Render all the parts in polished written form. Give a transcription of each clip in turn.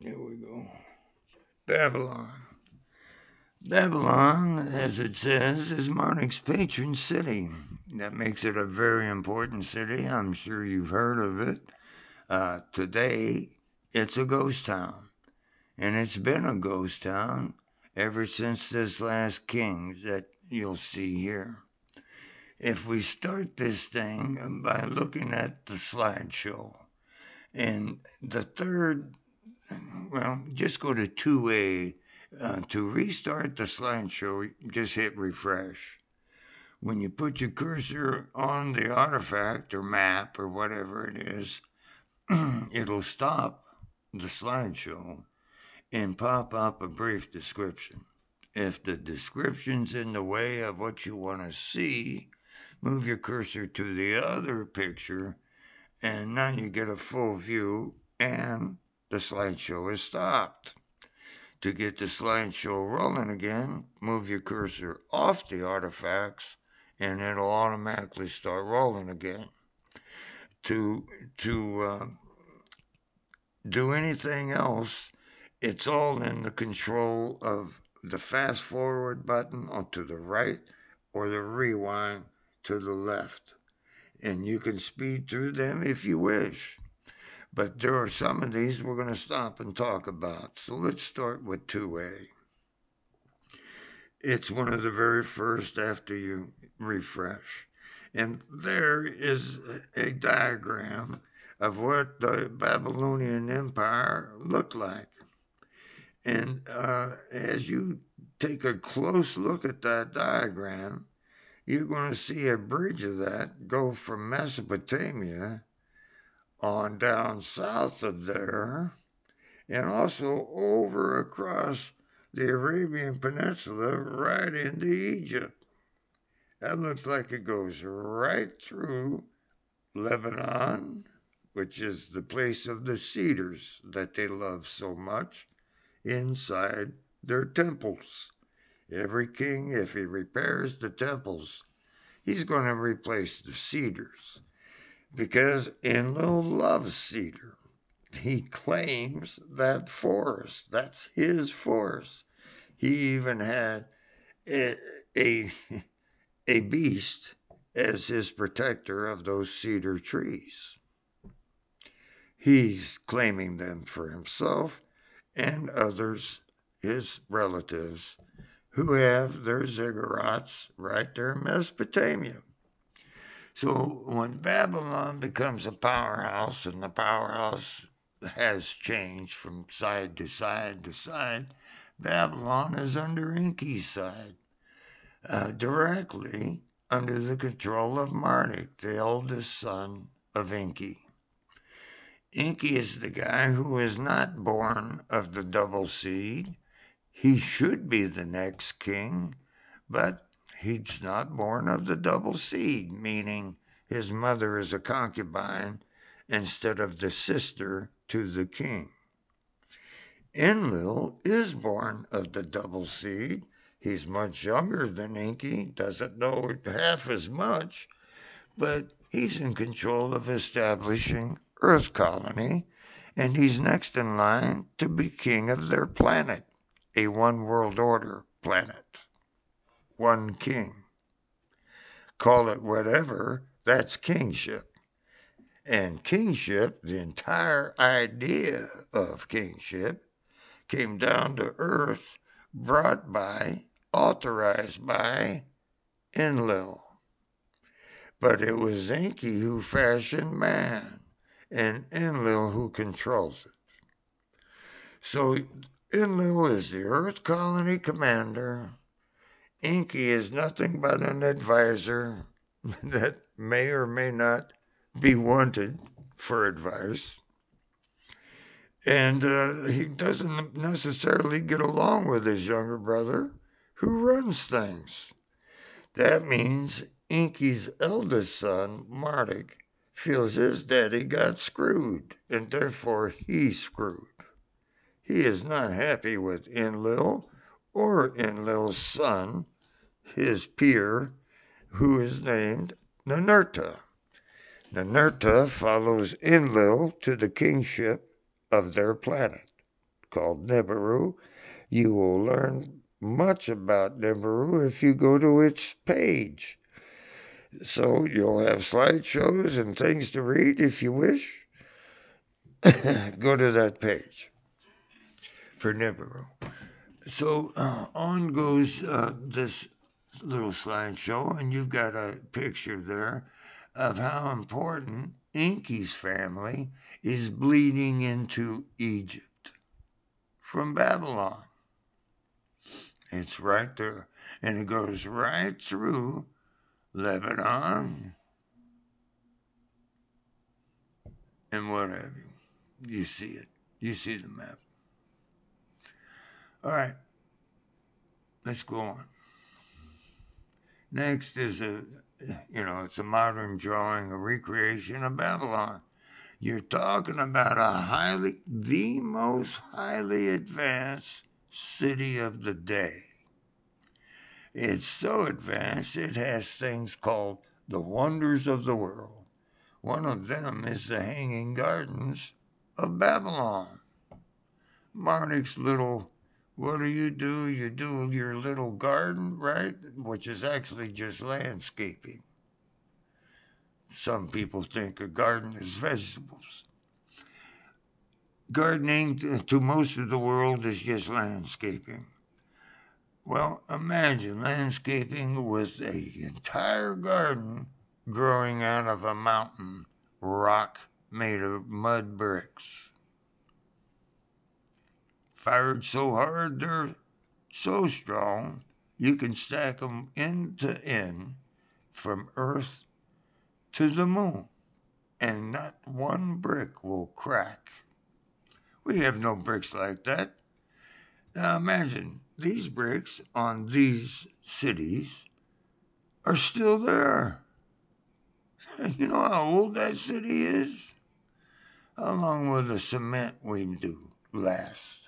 Here we go. Babylon. Babylon, as it says, is Marduk's patron city. That makes it a very important city. I'm sure you've heard of it. Today, it's a ghost town, and it's been a ghost town ever since this last king that you'll see here. If we start this thing by looking at the slideshow, and the third, well, just go to 2A. To restart the slideshow, just hit refresh. When you put your cursor on the artifact or map or whatever it is, it'll stop the slideshow and pop up a brief description. If the description's in the way of what you want to see, move your cursor to the other picture, and now you get a full view and the slideshow is stopped. To get the slideshow rolling again, move your cursor off the artifacts and it'll automatically start rolling again. To do anything else, it's all in the control of the fast forward button onto the right or the rewind to the left. And you can speed through them if you wish. But there are some of these we're going to stop and talk about. So let's start with 2A. It's one of the very first after you refresh. And there is a diagram of what the Babylonian Empire looked like. And as you take a close look at that diagram, you're going to see a bridge of that go from Mesopotamia on down south of there, and also over across the Arabian Peninsula right into Egypt. That looks like it goes right through Lebanon, which is the place of the cedars that they love so much, inside their temples. Every king, if he repairs the temples, he's going to replace the cedars, because Enlil loves cedar. He claims that forest. That's his forest. He even had a, a, a beast as his protector of those cedar trees. He's claiming them for himself and others, his relatives, who have their ziggurats right there in Mesopotamia. So when Babylon becomes a powerhouse, and the powerhouse has changed from side to side to side, Babylon is under Enki's side, directly under the control of Marduk, the eldest son of Enki. Enki is the guy who is not born of the double seed. He should be the next king, but he's not born of the double seed, meaning his mother is a concubine instead of the sister to the king. Enlil is born of the double seed. He's much younger than Enki, doesn't know half as much, but he's in control of establishing Earth Colony, and he's next in line to be king of their planet, a one world order planet. One king. Call it whatever, that's kingship. And kingship, the entire idea of kingship, came down to earth, brought by, authorized by Enlil. But it was Enki who fashioned man, and Enlil who controls it. So Enlil is the Earth Colony commander. Enki is nothing but an advisor that may or may not be wanted for advice. And he doesn't necessarily get along with his younger brother, who runs things. That means Enki's eldest son, Marduk, feels his daddy got screwed, and therefore he's screwed. He is not happy with Enlil or Enlil's son, his peer, who is named Ninurta. Ninurta follows Enlil to the kingship of their planet. called Nibiru. You will learn much about Nibiru if you go to its page. So you'll have slideshows and things to read if you wish. Go to that page for Nibiru. So on goes this little slideshow, and you've got a picture there of how important Enki's family is bleeding into Egypt from Babylon. It's right there, and it goes right through Lebanon and what have you. You see it. You see the map. All right, let's go on. Next is it's a modern drawing, a recreation of Babylon. You're talking about the most highly advanced city of the day. It's so advanced, it has things called the wonders of the world. One of them is the Hanging Gardens of Babylon. Marduk's little, what do? You do your little garden, right? Which is actually just landscaping. Some people think a garden is vegetables. Gardening to most of the world is just landscaping. Well, imagine landscaping with an entire garden growing out of a mountain rock made of mud bricks. Fired so hard they're so strong you can stack them end to end from Earth to the moon, and not one brick will crack. We have no bricks like that. Now imagine these bricks on these cities are still there. You know how old that city is? How long will the cement we do last?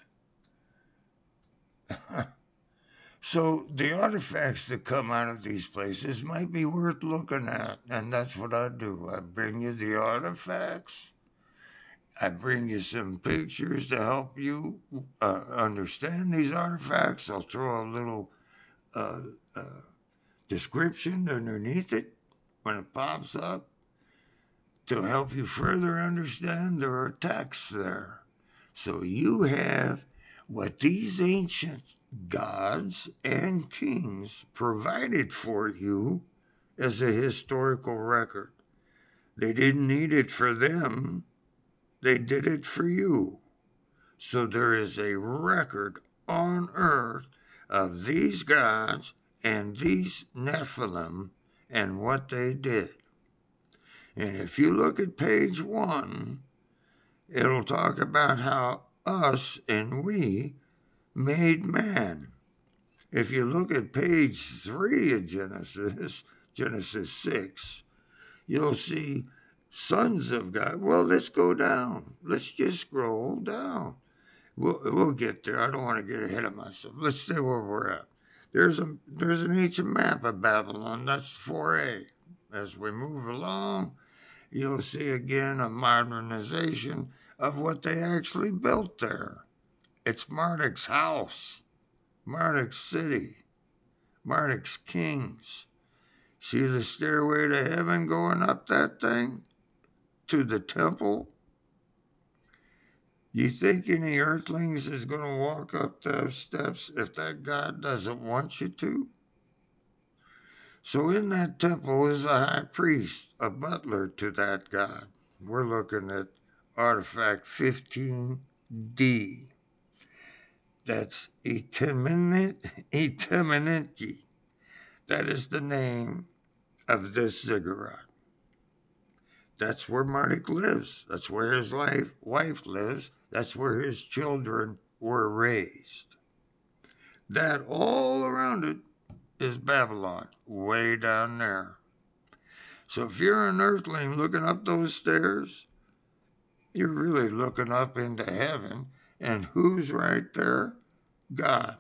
So the artifacts that come out of these places might be worth looking at, and that's what I do. I bring you the artifacts. I bring you some pictures to help you understand these artifacts. I'll throw a little uh, uh, description underneath it when it pops up to help you further understand. There are texts there. So you have what these ancient gods and kings provided for you as a historical record. They didn't need it for them, they did it for you. So there is a record on earth of these gods and these Nephilim and what they did. And if you look at page 1, it'll talk about how us and we made man. If you look at page 3 of Genesis 6, you'll see sons of God. Well, let's go down. Let's just scroll down. We'll get there. I don't want to get ahead of myself. Let's stay where we're at. There's an ancient map of Babylon. That's 4A. As we move along, you'll see again a modernization of what they actually built there. It's Marduk's house, Marduk's city, Marduk's kings. See the stairway to heaven going up that thing to the temple? You think any earthlings is going to walk up those steps if that God doesn't want you to? So in that temple is a high priest, a butler to that God. We're looking at artifact 15D. That's Itemenenki. That is the name of this ziggurat. That's where Marduk lives. That's where his wife lives. That's where his children were raised. That all around it is Babylon, way down there. So if you're an earthling looking up those stairs, you're really looking up into heaven. And who's right there? God.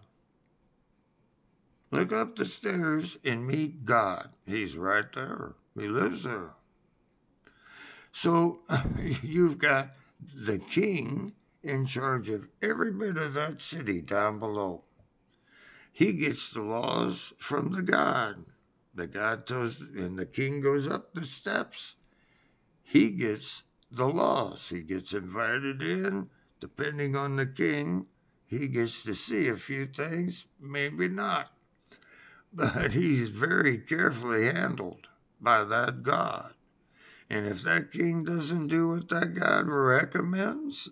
Look up the stairs and meet God. He's right there. He lives there. So you've got the king in charge of every bit of that city down below. He gets the laws from the god. The god tells, and the king goes up the steps. He gets the laws. He gets invited in. Depending on the king, he gets to see a few things, maybe not. But he's very carefully handled by that god. And if that king doesn't do what that god recommends,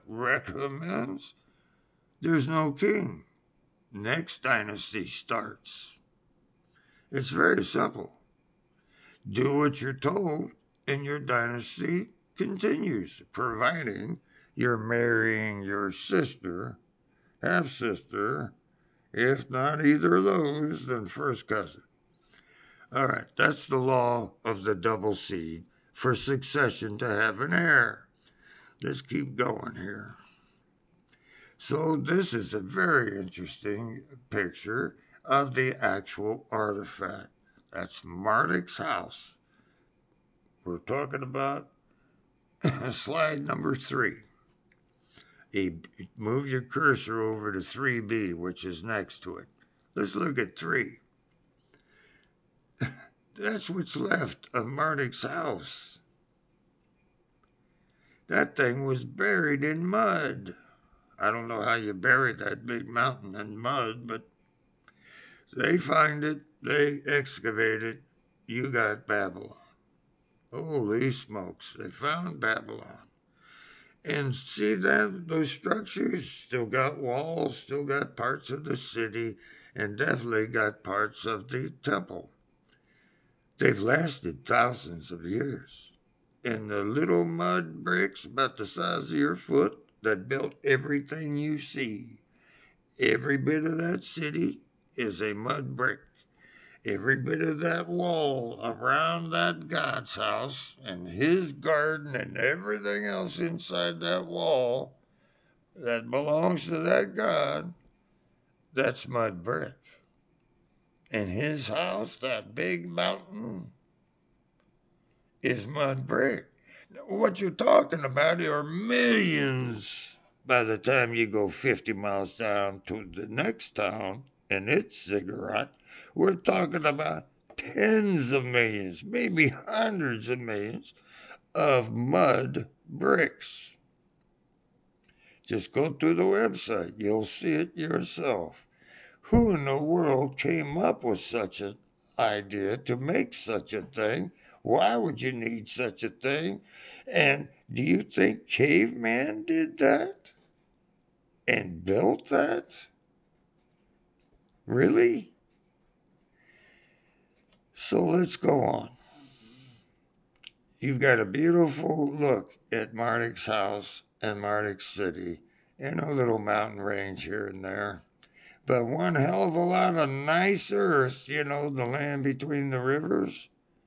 there's no king. Next dynasty starts. It's very simple. Do what you're told, and your dynasty continues, providing you're marrying your sister, half sister, if not either of those, then first cousin. All right, that's the law of the double seed for succession to have an heir. Let's keep going here. So this is a very interesting picture of the actual artifact. That's Marduk's house. We're talking about slide number 3. Move your cursor over to 3B, which is next to it. Let's look at 3. That's what's left of Marduk's house. That thing was buried in mud. I don't know how you buried that big mountain in mud, but they find it, they excavate it, you got Babylon. Holy smokes, they found Babylon. And see that those structures still got walls, still got parts of the city, and definitely got parts of the temple. They've lasted thousands of years. And the little mud bricks about the size of your foot that built everything you see. Every bit of that city is a mud brick. Every bit of that wall around that God's house and his garden and everything else inside that wall that belongs to that God, that's mud brick. And his house, that big mountain, is mud brick. What you're talking about are millions by the time you go 50 miles down to the next town and its ziggurat. We're talking about tens of millions, maybe hundreds of millions of mud bricks. Just go to the website. You'll see it yourself. Who in the world came up with such an idea to make such a thing? Why would you need such a thing? And do you think caveman did that? And built that? Really? So let's go on. You've got a beautiful look at Marduk's house and Marduk's city and a little mountain range here and there. But one hell of a lot of nice earth, the land between the rivers,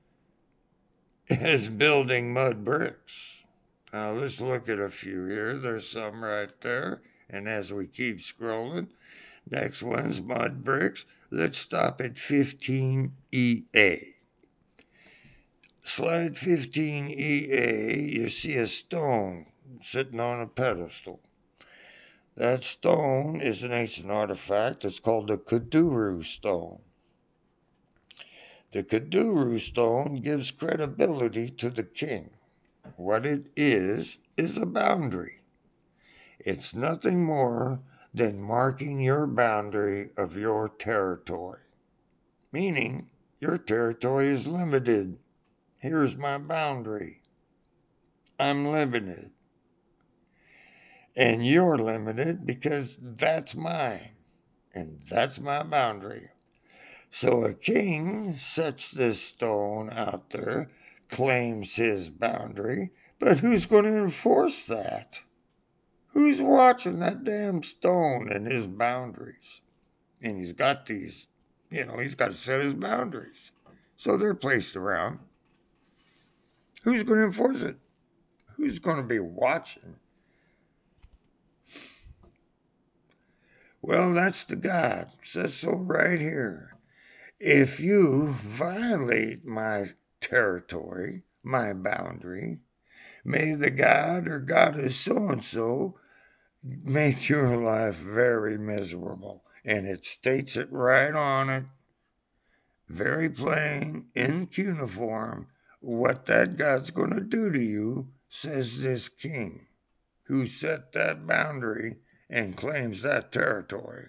is building mud bricks. Now let's look at a few here. There's some right there. And as we keep scrolling, next one's mud bricks. Let's stop at 15EA. Slide 15EA, you see a stone sitting on a pedestal. That stone is an ancient artifact. It's called the Kuduru stone. The Kuduru stone gives credibility to the king. What it is a boundary. It's nothing more than marking your boundary of your territory. Meaning, your territory is limited. Here's my boundary. I'm limited. And you're limited because that's mine. And that's my boundary. So a king sets this stone out there, claims his boundary, but who's going to enforce that? Who's watching that damn stone and his boundaries? And he's got these, he's got to set his boundaries. So they're placed around. Who's going to enforce it? Who's going to be watching? Well, that's the God. It says so right here. If you violate my territory, my boundary, may the god or goddess so-and-so make your life very miserable. And it states it right on it, very plain, in cuneiform, what that God's going to do to you, says this king who set that boundary and claims that territory.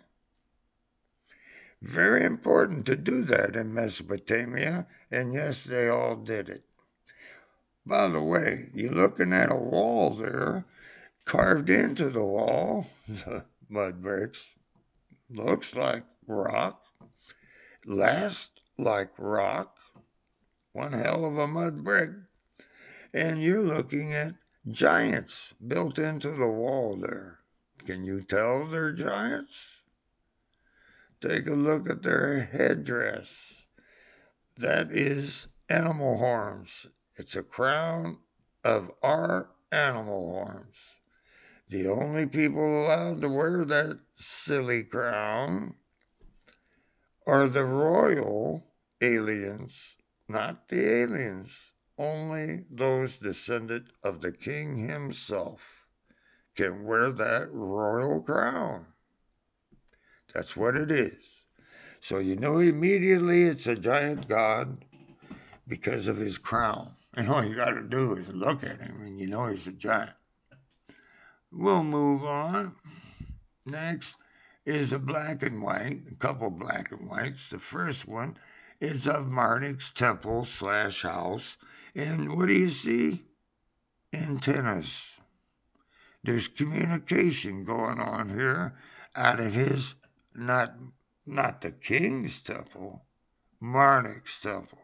Very important to do that in Mesopotamia, and yes, they all did it. By the way, you're looking at a wall there, carved into the wall, the mud bricks, looks like rock, lasts like rock, one hell of a mud brick, and you're looking at giants built into the wall there. Can you tell they're giants? Take a look at their headdress. That is animal horns. It's a crown of our animal horns. The only people allowed to wear that silly crown are the royal aliens, not the aliens. Only those descendant of the king himself can wear that royal crown. That's what it is. So you know immediately it's a giant god because of his crown. And all you got to do is look at him and you know he's a giant. We'll move on. Next is a black and white, a couple black and whites. The first one is of Marduk's temple/house. And what do you see? Antennas. There's communication going on here out of his, not the king's temple, Marduk's temple.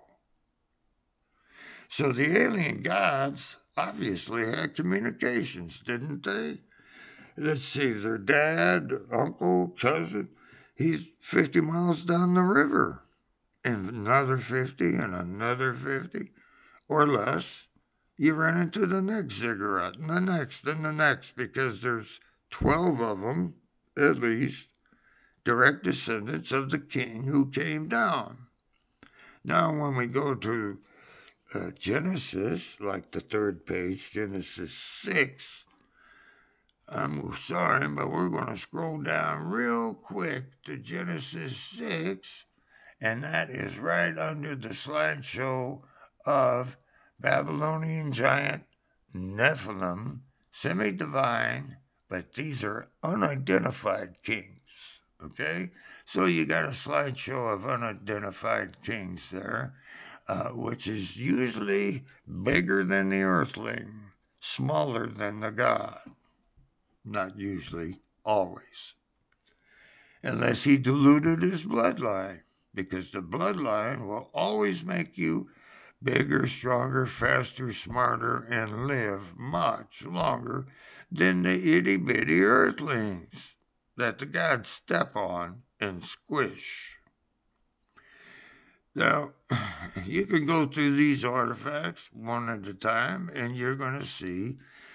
So the alien gods obviously had communications, didn't they? Let's see, their dad, uncle, cousin, he's 50 miles down the river, and another 50, and another 50, or less. You run into the next ziggurat, and the next, and the next, because there's 12 of them, at least, direct descendants of the king who came down. Now, when we go to Genesis, like the third page, Genesis 6, I'm sorry, but we're going to scroll down real quick to Genesis 6, and that is right under the slideshow of Babylonian giant Nephilim, semi-divine, but these are unidentified kings, okay? So you got a slideshow of unidentified kings there. Which is usually bigger than the earthling, smaller than the god. Not usually, always. Unless he diluted his bloodline, because the bloodline will always make you bigger, stronger, faster, smarter, and live much longer than the itty-bitty earthlings that the gods step on and squish. Now, you can go through these artifacts one at a time, and you're going to see,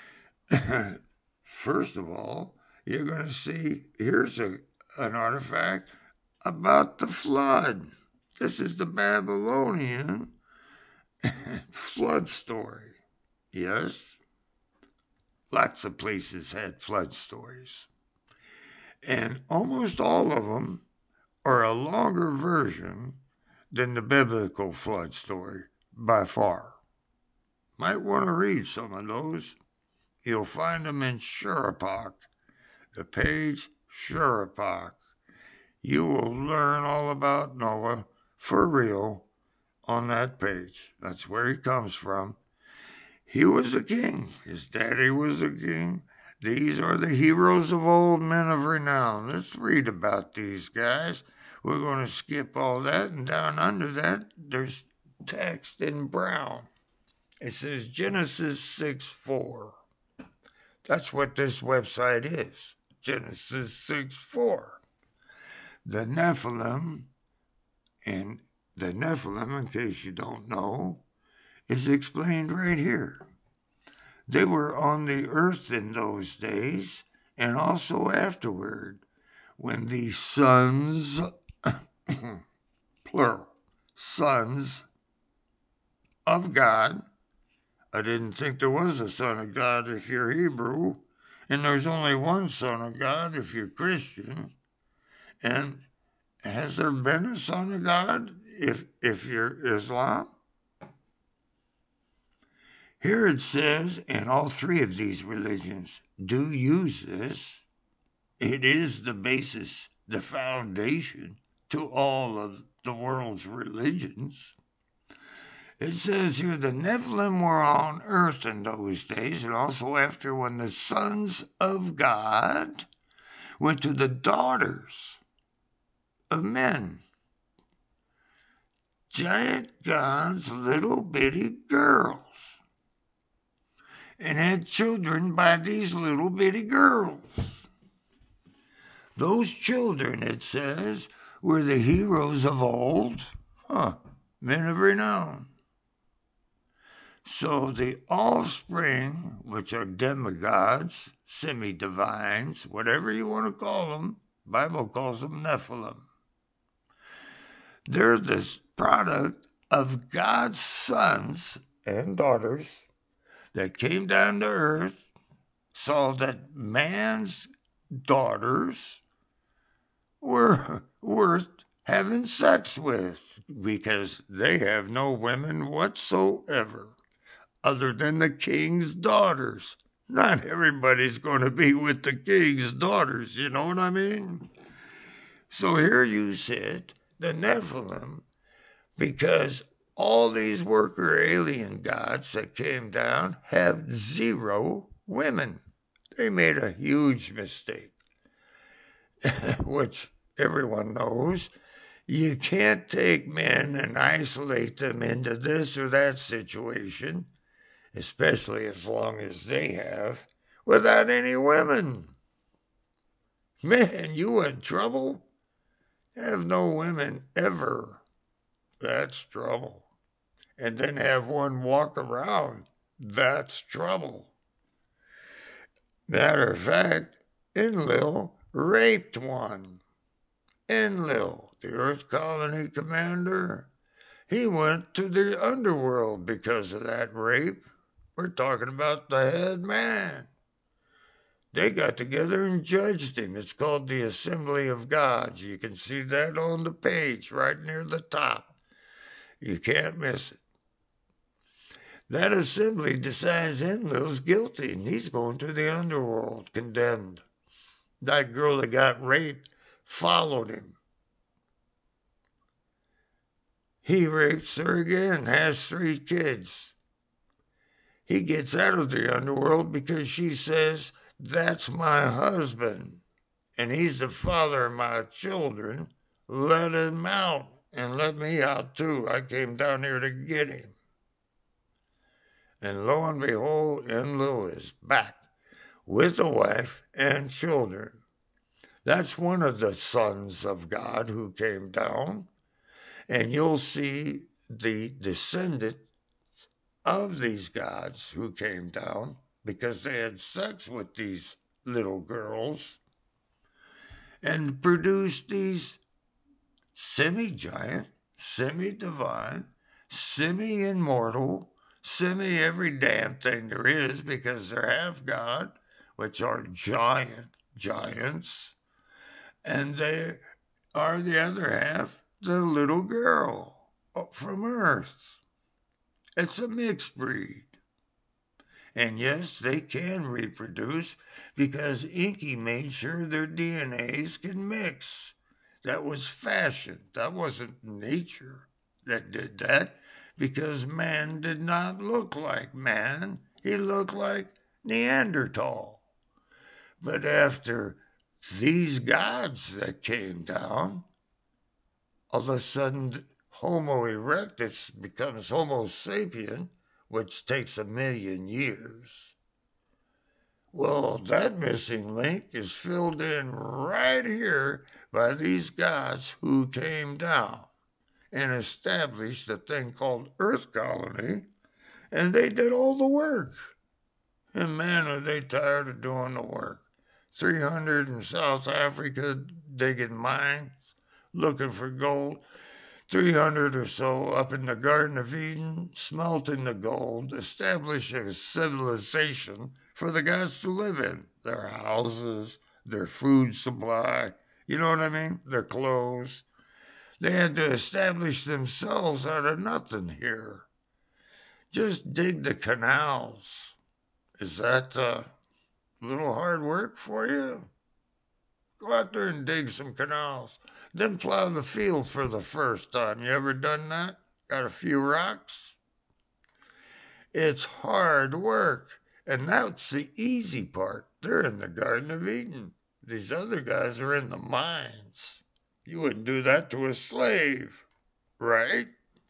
first of all, you're going to see here's an artifact about the flood. This is the Babylonian flood story. Yes, lots of places had flood stories. And almost all of them are a longer version than the biblical flood story, by far. Might want to read some of those. You'll find them in Shuruppak, the page Shuruppak. You will learn all about Noah for real on that page. That's where he comes from. He was a king. His daddy was a king. These are the heroes of old, men of renown. Let's read about these guys. We're going to skip all that, and down under that, there's text in brown. It says Genesis 6:4. That's what this website is. Genesis 6:4. The Nephilim, and the Nephilim, in case you don't know, is explained right here. They were on the earth in those days, and also afterward, when the sons, plural, sons of God. I didn't think there was a son of God if you're Hebrew, And there's only one Son of God if you're Christian. And has there been a Son of God if you're Islam? Here it says, and all three of these religions do use this. It is the basis, the foundation to all of the world's religions. It says here the Nephilim were on earth in those days, and also after when the sons of God went to the daughters of men. Giant gods, little bitty girls, and had children by these little bitty girls. Those children, it says, were the heroes of old, men of renown. So the offspring, which are demigods, semi-divines, whatever you want to call them, the Bible calls them Nephilim. They're the product of God's sons and daughters that came down to earth, saw that man's daughters were worth having sex with because they have no women whatsoever other than the king's daughters. Not everybody's going to be with the king's daughters, you know what I mean? So here you sit, the Nephilim, because all these worker alien gods that came down have 0 women. They made a huge mistake, which everyone knows. You can't take men and isolate them into this or that situation, especially as long as they have, without any women. Man, you in trouble? Have no women ever. That's trouble. And then have one walk around. That's trouble. Matter of fact, Enlil raped one. Enlil, the Earth Colony commander, he went to the underworld because of that rape. We're talking about the head man. They got together and judged him. It's called the Assembly of Gods. You can see that on the page right near the top. You can't miss it. That assembly decides Enlil's guilty and he's going to the underworld, condemned. That girl that got raped followed him. He rapes her again, has 3 kids. He gets out of the underworld because she says, "That's my husband, and he's the father of my children. Let him out, and let me out too. I came down here to get him." And lo and behold, Enlil is back with a wife and children. That's one of the sons of God who came down. And you'll see the descendant of these gods who came down because they had sex with these little girls and produced these semi-giant, semi-divine, semi-immortal, semi-every damn thing there is because they're half God, which are giants, and they are the other half, the little girl from Earth. It's a mixed breed. And yes, they can reproduce because Inky made sure their DNAs can mix. That was fashion. That wasn't nature that did that because man did not look like man. He looked like Neanderthal. But after these gods that came down, all of a sudden Homo erectus becomes Homo sapien, which takes 1,000,000 years. Well, that missing link is filled in right here by these gods who came down and established a thing called Earth Colony, and they did all the work. And man, are they tired of doing the work. 300 in South Africa digging mines, looking for gold. 300 or so up in the Garden of Eden, smelting the gold, establishing a civilization for the gods to live in. Their houses, their food supply, you know what I mean? Their clothes. They had to establish themselves out of nothing here. Just dig the canals. Is that a little hard work for you? Go out there and dig some canals. Then plow the field for the first time. You ever done that? Got a few rocks? It's hard work. And that's the easy part. They're in the Garden of Eden. These other guys are in the mines. You wouldn't do that to a slave, right?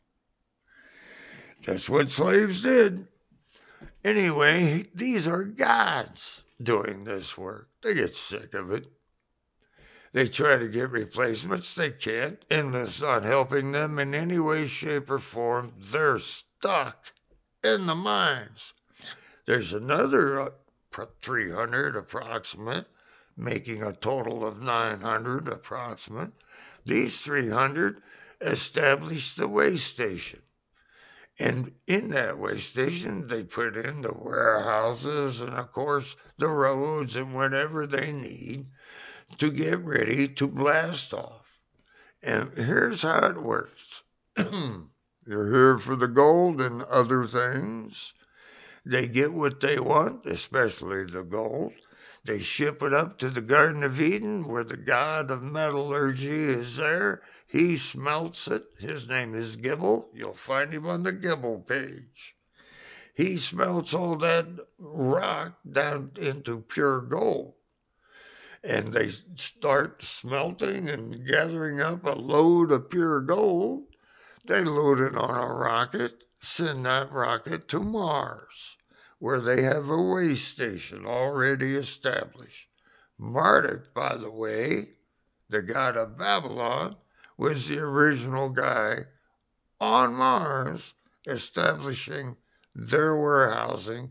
That's what slaves did. Anyway, these are gods doing this work. They get sick of it. They try to get replacements. They can't. And it's not helping them in any way, shape, or form. They're stuck in the mines. There's another 300 approximate, making a total of 900 approximate. These 300 established the way station. And in that way station, they put in the warehouses and, of course, the roads and whatever they need to get ready to blast off. And here's how it works. They're here for the gold and other things. They get what they want, especially the gold. They ship it up to the Garden of Eden, where the god of metallurgy is there. He smelts it. His name is Gibble. You'll find him on the Gibble page. He smelts all that rock down into pure gold. And they start smelting and gathering up a load of pure gold. They load it on a rocket, send that rocket to Mars, where they have a way station already established. Marduk, by the way, the god of Babylon, was the original guy on Mars establishing their warehousing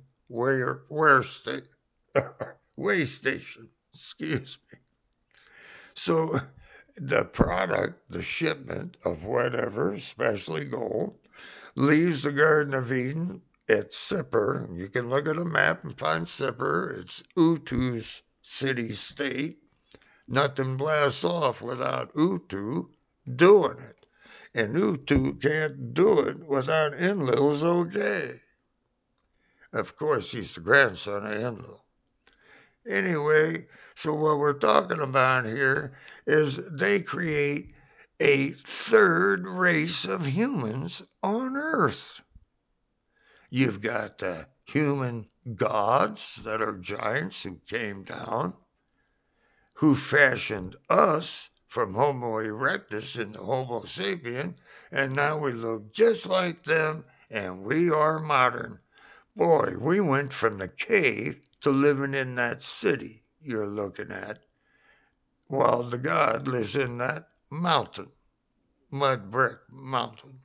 way station. Excuse me. So the product, the shipment of whatever, especially gold, leaves the Garden of Eden at Sippar. You can look at a map and find Sippar. It's Utu's city-state. Nothing blasts off without Utu doing it. And Utu can't do it without Enlil's okay. Of course, he's the grandson of Enlil. Anyway, so what we're talking about here is they create a third race of humans on Earth. You've got the human gods that are giants who came down, who fashioned us from Homo erectus into Homo sapien, and now we look just like them, and we are modern. Boy, we went from the cave to living in that city you're looking at, while the god lives in that mountain, mud brick mountain.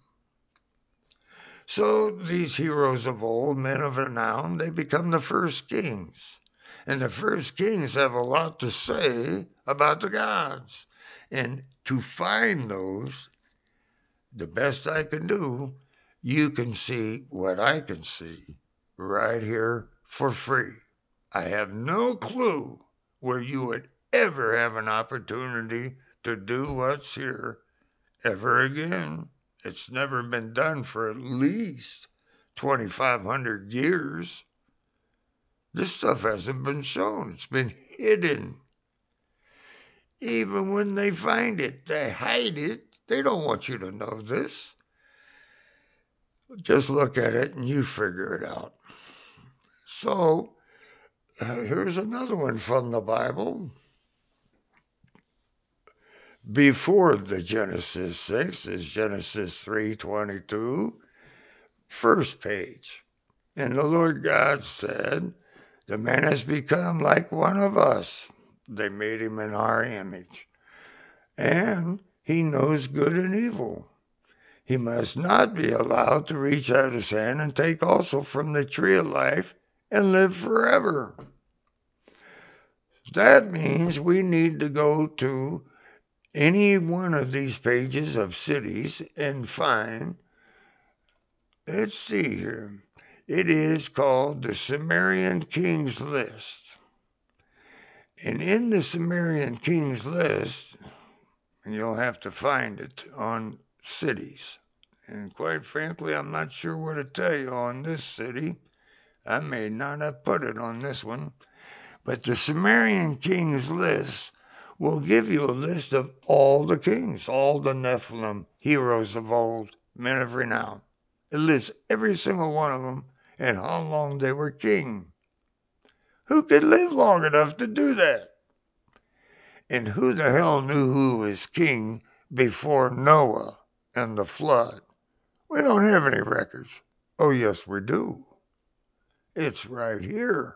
So these heroes of old, men of renown, they become the first kings. And the first kings have a lot to say about the gods. And to find those, the best I can do, you can see what I can see right here for free. I have no clue where you would ever have an opportunity to do what's here ever again. It's never been done for at least 2,500 years. This stuff hasn't been shown. It's been hidden. Even when they find it, they hide it. They don't want you to know this. Just look at it and you figure it out. So, here's another one from the Bible. Before the Genesis 6 is Genesis 3:22, first page. And the Lord God said, the man has become like one of us. They made him in our image. And he knows good and evil. He must not be allowed to reach out his hand and take also from the tree of life and live forever. That means we need to go to any one of these pages of cities and find, let's see here, It is called the Sumerian Kings List. And in the Sumerian Kings List, and you'll have to find it on cities. And quite frankly, I'm not sure what to tell you on this city. I may not have put it on this one. But the Sumerian Kings List will give you a list of all the kings, all the Nephilim, heroes of old, men of renown. It lists every single one of them and how long they were king. Who could live long enough to do that? And who the hell knew who was king before Noah and the flood? We don't have any records. Oh, yes, we do. It's right here.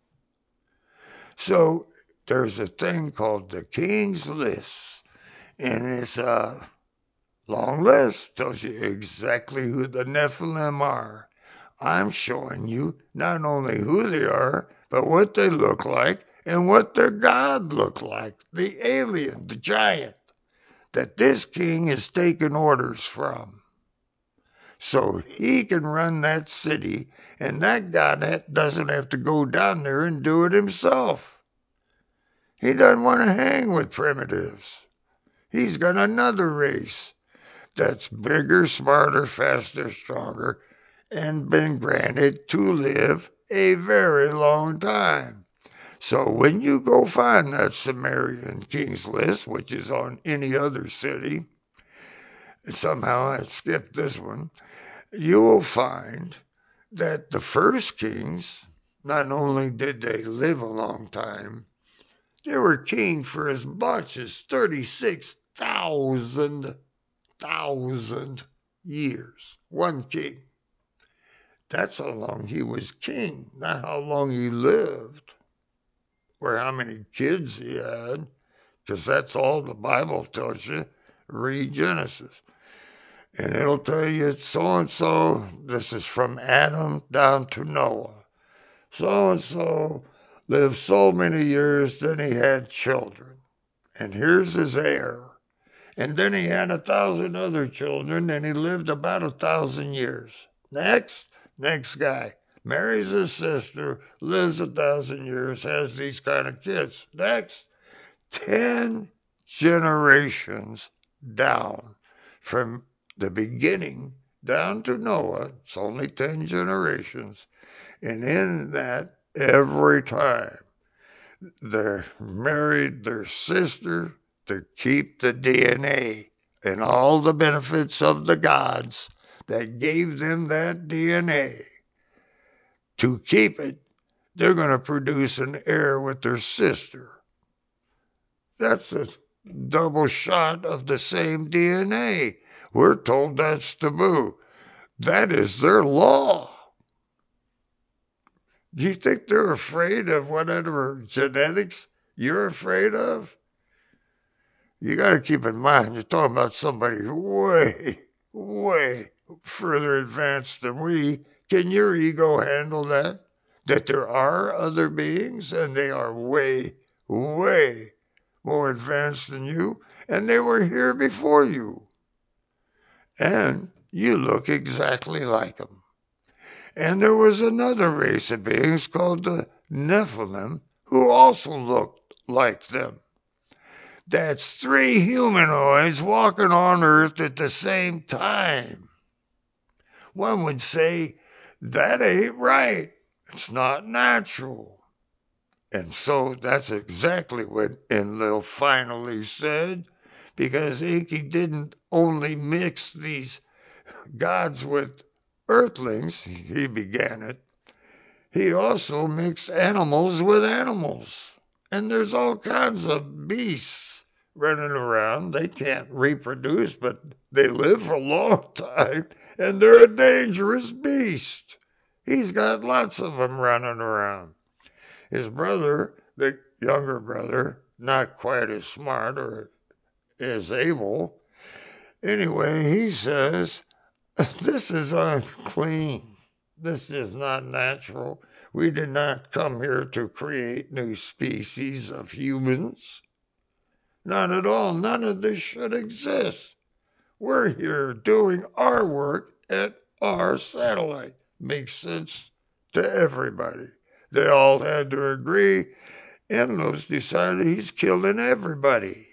So there's a thing called the King's List, and it's a long list. Tells you exactly who the Nephilim are. I'm showing you not only who they are, but what they look like and what their God looked like, the alien, the giant, that this king is taking orders from. So he can run that city, and that God doesn't have to go down there and do it himself. He doesn't want to hang with primitives. He's got another race that's bigger, smarter, faster, stronger, and been granted to live a very long time. So when you go find that Sumerian Kings List, which is on any other city, somehow I skipped this one, you will find that the first kings, not only did they live a long time, they were king for as much as 36,000 years. One king. That's how long he was king, not how long he lived or how many kids he had, because that's all the Bible tells you. Read Genesis. And it'll tell you so and so, this is from Adam down to Noah. So and so lived so many years, then he had children. And here's his heir. And then he had 1,000 other children, and he lived about 1,000 years. Next guy. Marries his sister, lives 1,000 years, has these kind of kids. Next, 10 generations down from the beginning down to Noah. It's only 10 generations. And in that, every time they married their sister to keep the DNA and all the benefits of the gods that gave them that DNA. To keep it, they're going to produce an heir with their sister. That's a double shot of the same DNA. We're told that's taboo. That is their law. Do you think they're afraid of whatever genetics you're afraid of? You got to keep in mind, you're talking about somebody way, way further advanced than we. Can your ego handle that? That there are other beings and they are way, way more advanced than you, and they were here before you. And you look exactly like them. And there was another race of beings called the Nephilim who also looked like them. That's 3 humanoids walking on Earth at the same time. One would say, that ain't right. It's not natural. And so that's exactly what Enlil finally said, because Enki didn't only mix these gods with earthlings, he began it, he also mixed animals with animals. And there's all kinds of beasts running around. They can't reproduce, but they live for a long time, and they're a dangerous beast. He's got lots of them running around. His brother, the younger brother, not quite as smart or as able. Anyway, he says, this is unclean. This is not natural. We did not come here to create new species of humans. Not at all. None of this should exist. We're here doing our work at our satellite. makes sense to everybody. They all had to agree. Enlil's decided he's killing everybody.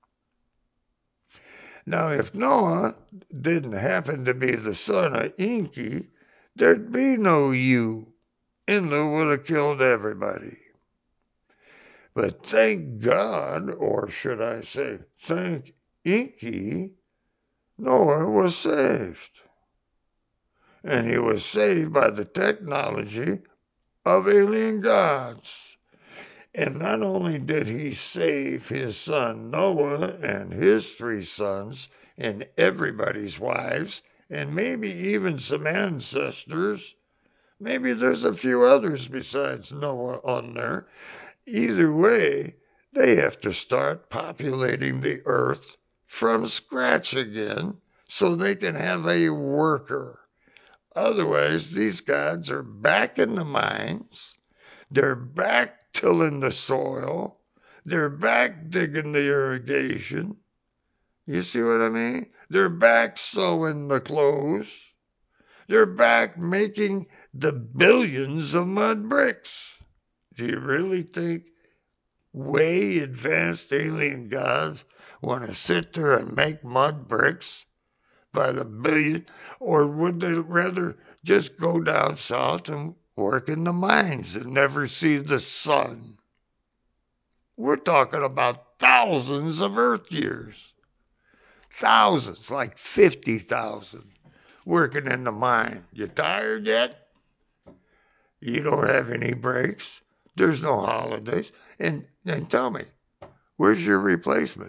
Now, if Noah didn't happen to be the son of Enki, there'd be no you. Enlil would have killed everybody. But thank God, or should I say, thank Enki, Noah was saved. And he was saved by the technology of alien gods. And not only did he save his son Noah and his 3 sons and everybody's wives, and maybe even some ancestors, maybe there's a few others besides Noah on there. Either way, they have to start populating the earth from scratch again so they can have a worker. Otherwise, these gods are back in the mines. They're back tilling the soil. They're back digging the irrigation. You see what I mean? They're back sewing the clothes. They're back making the billions of mud bricks. Do you really think way advanced alien gods want to sit there and make mud bricks by the billion? Or would they rather just go down south and work in the mines and never see the sun? We're talking about thousands of Earth years. Thousands, like 50,000, working in the mine. You tired yet? You don't have any breaks. There's no holidays. And tell me, where's your replacement?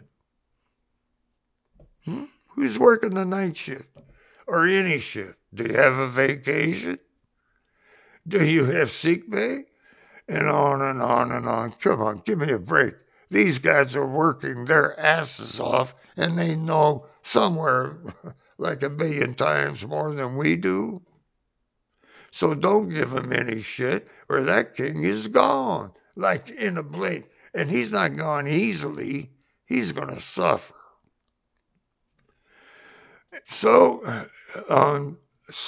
Who's working the night shift? Or any shift? Do you have a vacation? Do you have sick pay? And on and on and on. Come on, give me a break. These guys are working their asses off, and they know somewhere like a billion times more than we do. So don't give them any shit, or that king is gone, like in a blink. And he's not gone easily. He's going to suffer. So on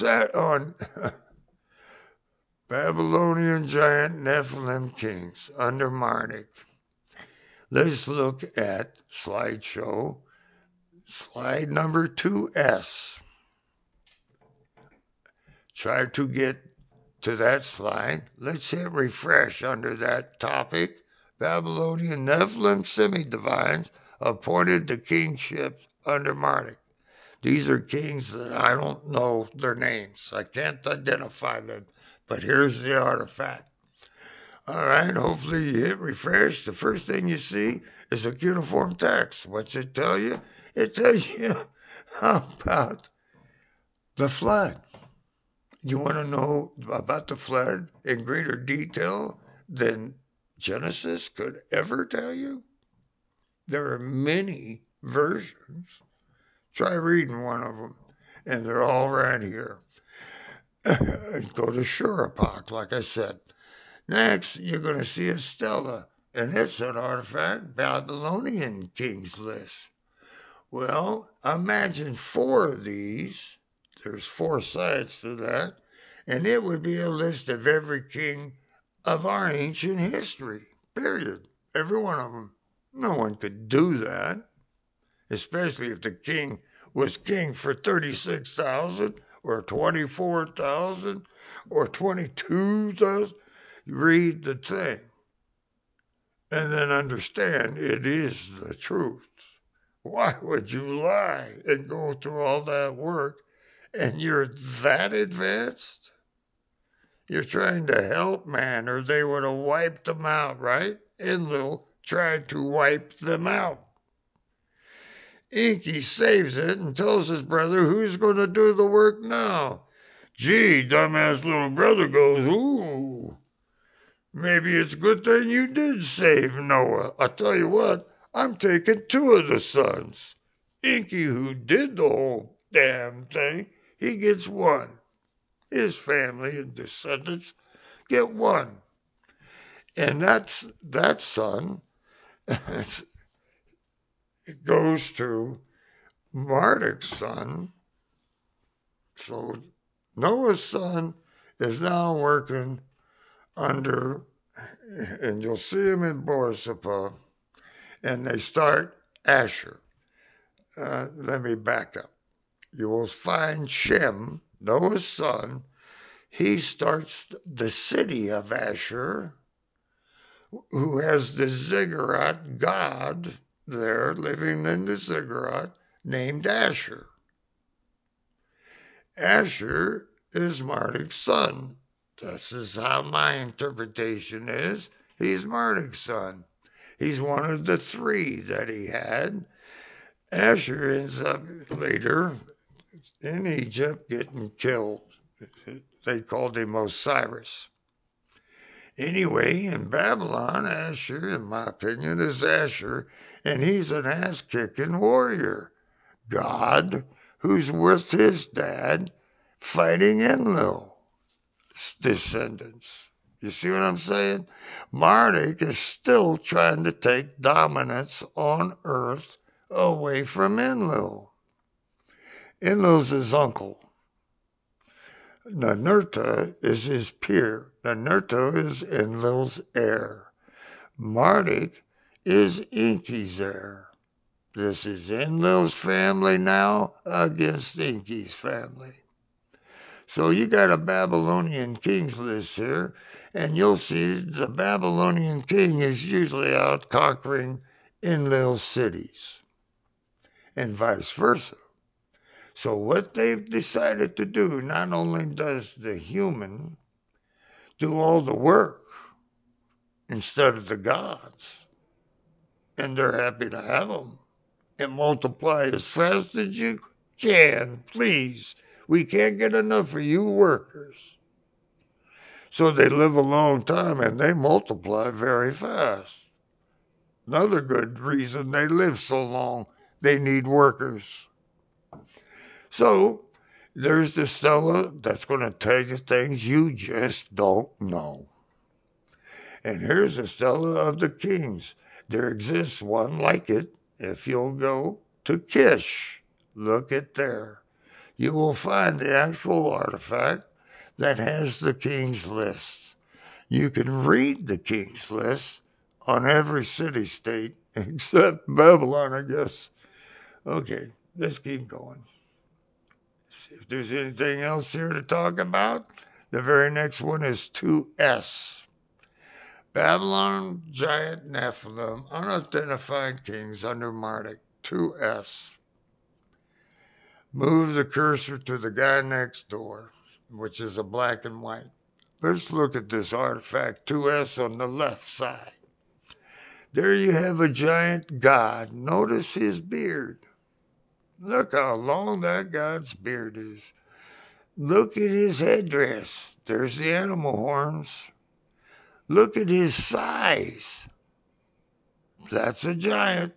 Babylonian giant Nephilim kings under Marduk, let's look at slideshow, slide number 2S. Try to get to that slide. Let's hit refresh under that topic. Babylonian Nephilim semi-divines appointed to kingship under Marduk. These are kings that I don't know their names. I can't identify them. But here's the artifact. All right, hopefully you hit refresh. The first thing you see is a cuneiform text. What's it tell you? It tells you about the flood. You want to know about the flood in greater detail than Genesis could ever tell you? There are many versions. Try reading one of them, and they're all right here. Go to Shuruppak, like I said. Next, you're going to see a stela, and it's an artifact Babylonian kings list. Well, imagine 4 of these. There's 4 sides to that, and it would be a list of every king of our ancient history, period. Every one of them. No one could do that, especially if the king was king for 36,000 or 24,000 or 22,000. Read the thing and then understand it is the truth. Why would you lie and go through all that work and you're that advanced? You're trying to help man, or they would have wiped them out, right? Enlil tried to wipe them out. Enki saves it and tells his brother who's going to do the work now. Gee, dumbass little brother goes, ooh, maybe it's a good thing you did save Noah. I tell you what, I'm taking 2 of the sons. Enki, who did the whole damn thing, he gets 1. His family and descendants get 1. And that son goes to Marduk's son. So Noah's son is now working under, and you'll see him in Borsippa, and they start Asher. Let me back up. You will find Shem, Noah's son. He starts the city of Asher, who has the ziggurat god there living in the ziggurat named Asher. Asher is Marduk's son. This is how my interpretation is. He's Marduk's son. He's one of the three that he had. Asher ends up later in Egypt getting killed. They called him Osiris. Anyway, in Babylon, Asher, in my opinion, is Asher, and he's an ass-kicking warrior god who's with his dad fighting Enlil's descendants. You see what I'm saying? Marduk is still trying to take dominance on earth away from Enlil. Enlil's his uncle. Ninurta is his peer. Ninurta is Enlil's heir. Marduk is Enki's heir. This is Enlil's family now against Enki's family. So you got a Babylonian king's list here, and you'll see the Babylonian king is usually out conquering Enlil's cities, and vice versa. So what they've decided to do, not only does the human do all the work instead of the gods, and they're happy to have them, and multiply as fast as you can, please. We can't get enough of you workers. So they live a long time and they multiply very fast. Another good reason they live so long, they need workers. So there's the Stella that's going to tell you things you just don't know. And here's the Stella of the Kings. There exists one like it if you'll go to Kish. Look at there. You will find the actual artifact that has the King's list. You can read the King's list on every city-state except Babylon, I guess. Okay, let's keep going. See if there's anything else here to talk about. The very next one is 2S. Babylon, giant Nephilim, unidentified kings under Marduk. 2S. Move the cursor to the guy next door, which is a black and white. Let's look at this artifact 2S on the left side. There you have a giant god. Notice his beard. Look how long that god's beard is. Look at his headdress. There's the animal horns. Look at his size. That's a giant.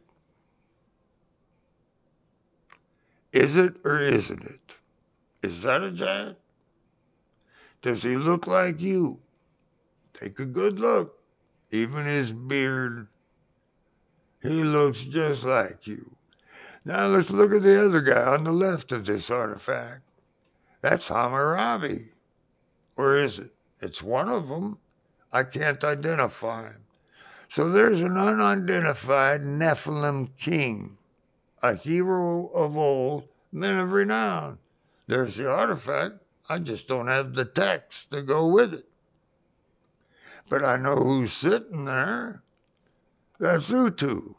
Is it or isn't it? Is that a giant? Does he look like you? Take a good look. Even his beard, he looks just like you. Now let's look at the other guy on the left of this artifact. That's Hammurabi. Or is it? It's one of them. I can't identify him. So there's an unidentified Nephilim king, a hero of old, men of renown. There's the artifact. I just don't have the text to go with it. But I know who's sitting there. That's Utu.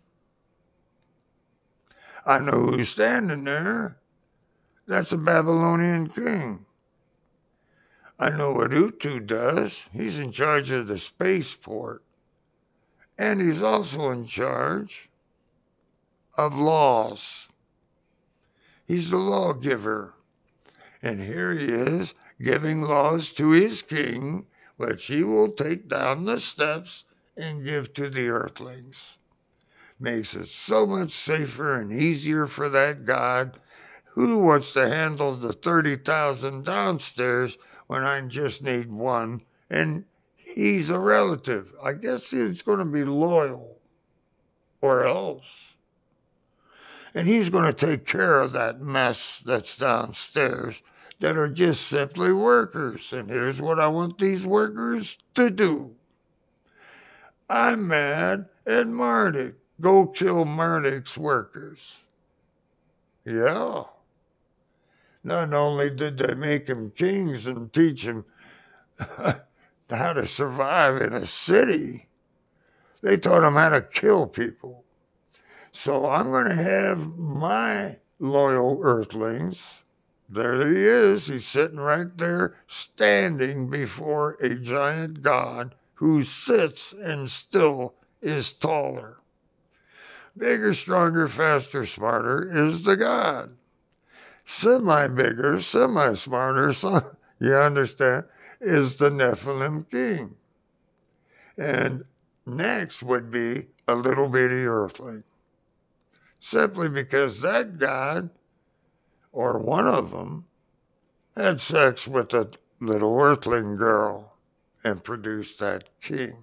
I know who's standing there. That's a Babylonian king. I know what Utu does. He's in charge of the spaceport. And he's also in charge of laws. He's the lawgiver. And here he is giving laws to his king, which he will take down the steps and give to the earthlings. Makes it so much safer and easier for that god. Who wants to handle the 30,000 downstairs when I just need one? And he's a relative. I guess he's going to be loyal or else. And he's going to take care of that mess that's downstairs. that are just simply workers. And here's what I want these workers to do. I'm mad at Marduk. Go kill Marduk's workers. Yeah. Not only did they make him kings and teach him how to survive in a city, they taught him how to kill people. So I'm going to have my loyal earthlings. There he is. He's sitting right there, standing before a giant god who sits and still is taller. Bigger, stronger, faster, smarter is the god. Semi-bigger, semi-smarter, you understand, is the Nephilim king. And next would be a little bitty earthling. Simply because that god, or one of them, had sex with a little earthling girl and produced that king.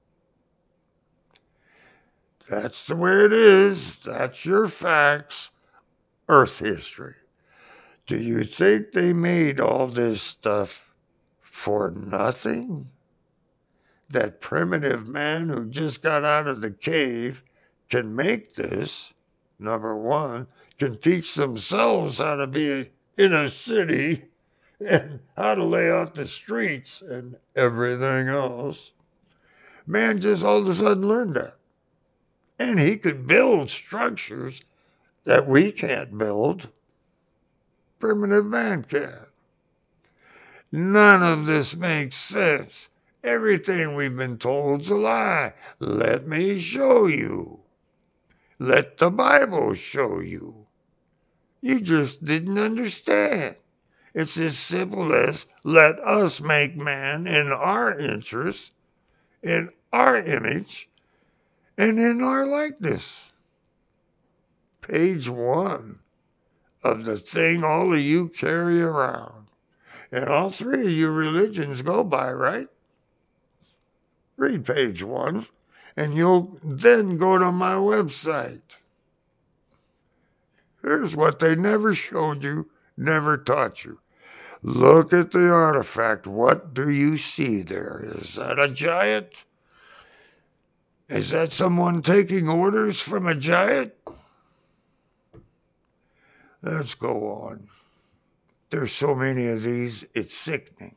That's the way it is. That's your facts. Earth history. Do you think they made all this stuff for nothing? That primitive man who just got out of the cave can make this, number one, can teach themselves how to be in a city and how to lay out the streets and everything else. Man just all of a sudden learned that. And he could build structures that we can't build. Primitive man can. None of this makes sense. Everything we've been told's a lie. Let me show you. Let the Bible show you. You just didn't understand. It's as simple as let us make man in our interest, in our image, and in our likeness. Page 1 of the thing all of you carry around. And all three of you religions go by, right? Read page 1, and you'll then go to my website. Here's what they never showed you, never taught you. Look at the artifact. What do you see there? Is that a giant? Is that someone taking orders from a giant? Let's go on. There's so many of these, it's sickening.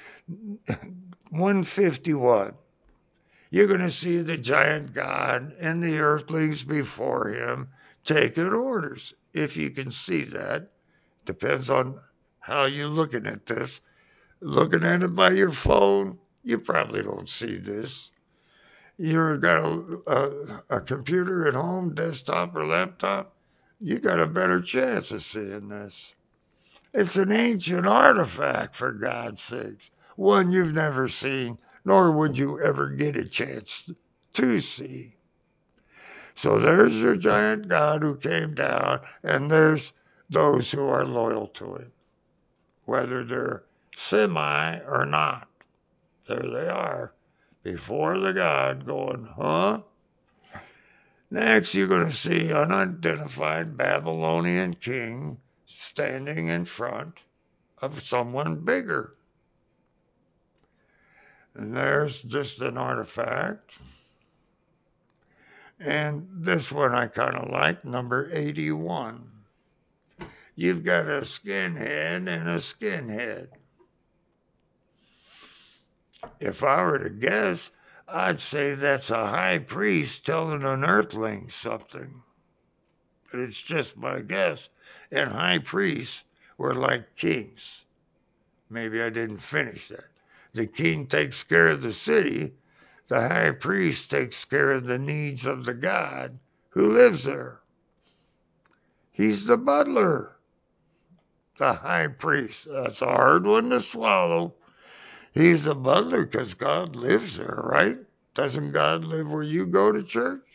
151. You're going to see the giant god and the earthlings before him taking orders. If you can see that, depends on how you're looking at this. Looking at it by your phone, you probably don't see this. You've got a computer at home, desktop or laptop, you got a better chance of seeing this. It's an ancient artifact, for God's sakes, one you've never seen, nor would you ever get a chance to see. So there's your giant God who came down, and there's those who are loyal to him, whether they're semi or not. There they are, before the God going, huh? Next, you're going to see unidentified Babylonian king standing in front of someone bigger. And there's just an artifact. And this one I kind of like, number 81. You've got a skinhead and a skinhead. If I were to guess, I'd say that's a high priest telling an earthling something. But it's just my guess. And high priests were like kings. Maybe I didn't finish that. The king takes care of the city. The high priest takes care of the needs of the god who lives there. He's the butler. The high priest. That's a hard one to swallow. He's the butler because God lives there, right? Doesn't God live where you go to church?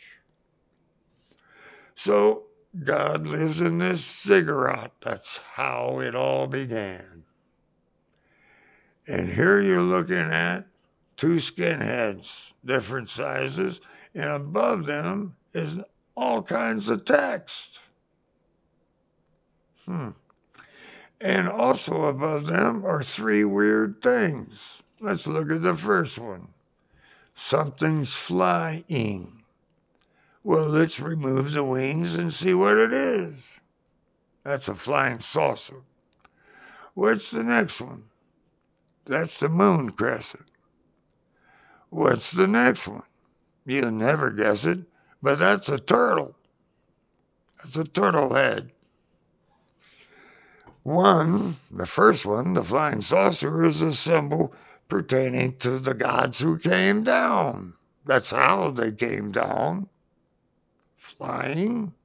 So God lives in this ziggurat. That's how it all began. And here you're looking at two skinheads, different sizes, and above them is all kinds of text. And also above them are three weird things. Let's look at the first one. Something's flying. Well, let's remove the wings and see what it is. That's a flying saucer. What's the next one? That's the moon crescent. What's the next one? You'll never guess it, but that's a turtle. That's a turtle head. The first one, the flying saucer, is a symbol pertaining to the gods who came down. That's how they came down. Flying.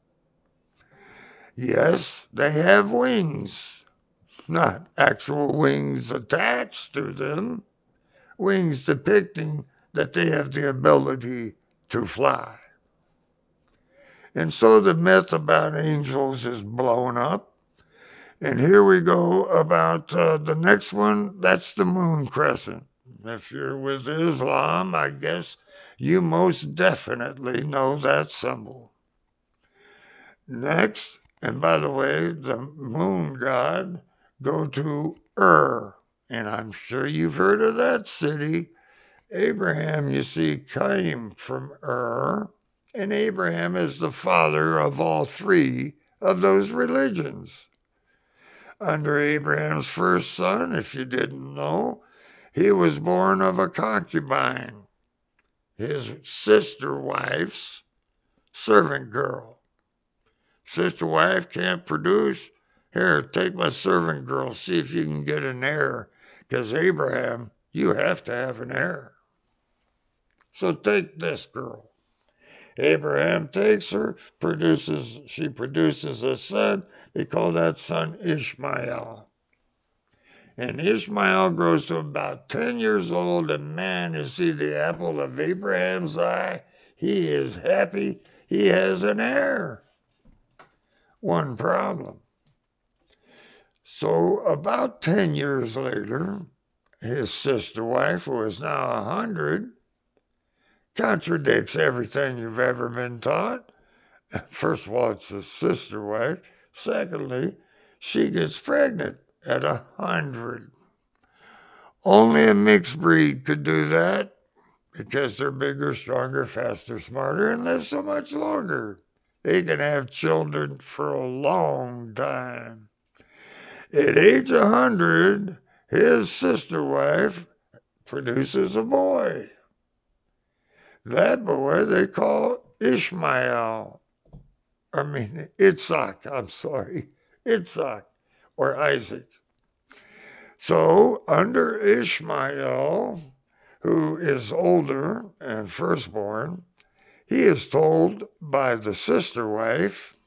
Yes, they have wings. Not actual wings attached to them. Wings depicting that they have the ability to fly. And so the myth about angels is blown up. And here we go about the next one. That's the moon crescent. If you're with Islam, I guess you most definitely know that symbol. Next, and by the way, the moon god, go to and I'm sure you've heard of that city. Abraham, you see, came from and Abraham is the father of all three of those religions. Under Abraham's first son, if you didn't know, he was born of a concubine, his sister wife's servant girl. Sister wife can't produce. Here, take my servant girl, see if you can get an heir. Because Abraham, you have to have an heir. So take this girl. Abraham takes her, she produces a son. They call that son Ishmael. And Ishmael grows to about 10 years old, and man, you see the apple of Abraham's eye. He is happy. He has an heir. One problem. So about 10 years later, his sister wife, who is now 100, contradicts everything you've ever been taught. First of all, it's his sister wife. Secondly, she gets pregnant at 100. Only a mixed breed could do that because they're bigger, stronger, faster, smarter, and live so much longer. They can have children for a long time. At age 100, his sister wife produces a boy. That boy they call Ishmael. Itzhak, I'm sorry. Itzhak, or Isaac. So, under Ishmael, who is older and firstborn, he is told by the sister wife,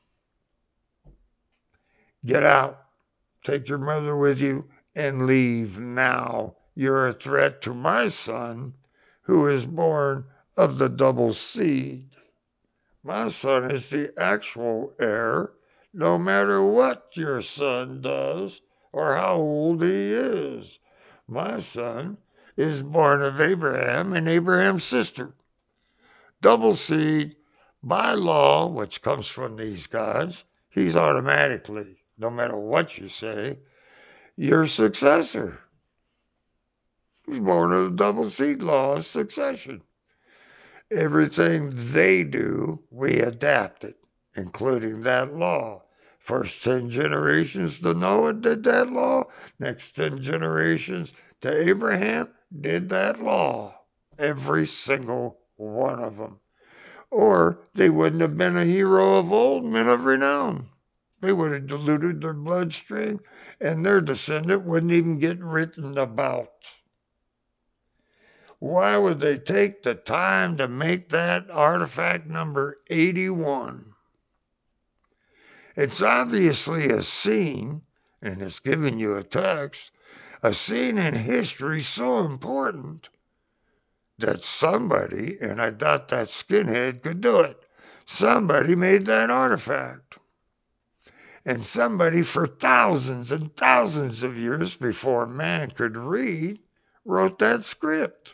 get out, take your mother with you, and leave now. You're a threat to my son, who is born of the double seed. My son is the actual heir, no matter what your son does or how old he is. My son is born of Abraham and Abraham's sister. Double seed, by law, which comes from these gods, he's automatically, no matter what you say, your successor. He's born of the double seed law of succession. Everything they do, we adapt it, including that law. First 10 generations to Noah did that law. Next 10 generations to Abraham did that law. Every single one of them. Or they wouldn't have been a hero of old, men of renown. They would have diluted their bloodstream, and their descendant wouldn't even get written about. Why would they take the time to make that artifact number 81? It's obviously a scene, and it's giving you a text, a scene in history so important that somebody, and I doubt that skinhead could do it, somebody made that artifact. And somebody for thousands and thousands of years before man could read wrote that script.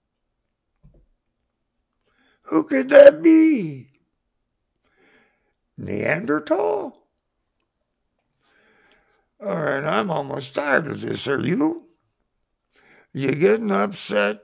Who could that be? Neanderthal? All right, I'm almost tired of this. Are you? You getting upset?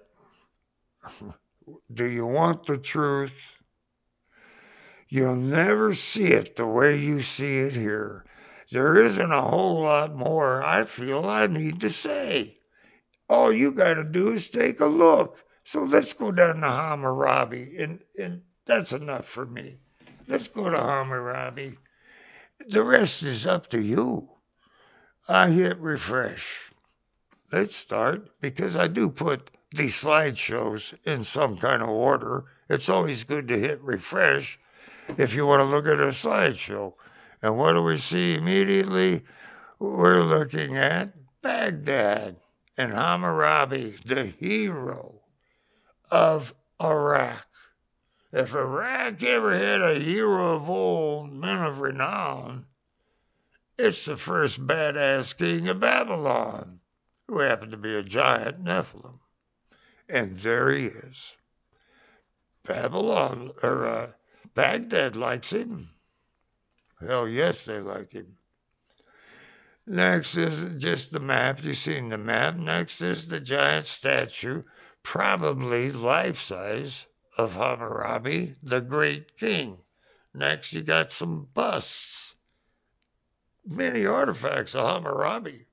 Do you want the truth? You'll never see it the way you see it here. There isn't a whole lot more I feel I need to say. All you got to do is take a look. So let's go down to Hammurabi, and that's enough for me. Let's go to Hammurabi. The rest is up to you. I hit refresh. Let's start because I do put these slideshows in some kind of order. It's always good to hit refresh if you want to look at a slideshow. And what do we see immediately? We're looking at Baghdad and Hammurabi, the hero of Iraq. If Iraq ever had a hero of old, men of renown, it's the first badass king of Babylon, who happened to be a giant Nephilim. And there he is. Baghdad likes him. Hell yes, they like him. Next is just the map. You've seen the map. Next is the giant statue, probably life-size, of Hammurabi, the great king. Next, you got some busts, many artifacts of Hammurabi.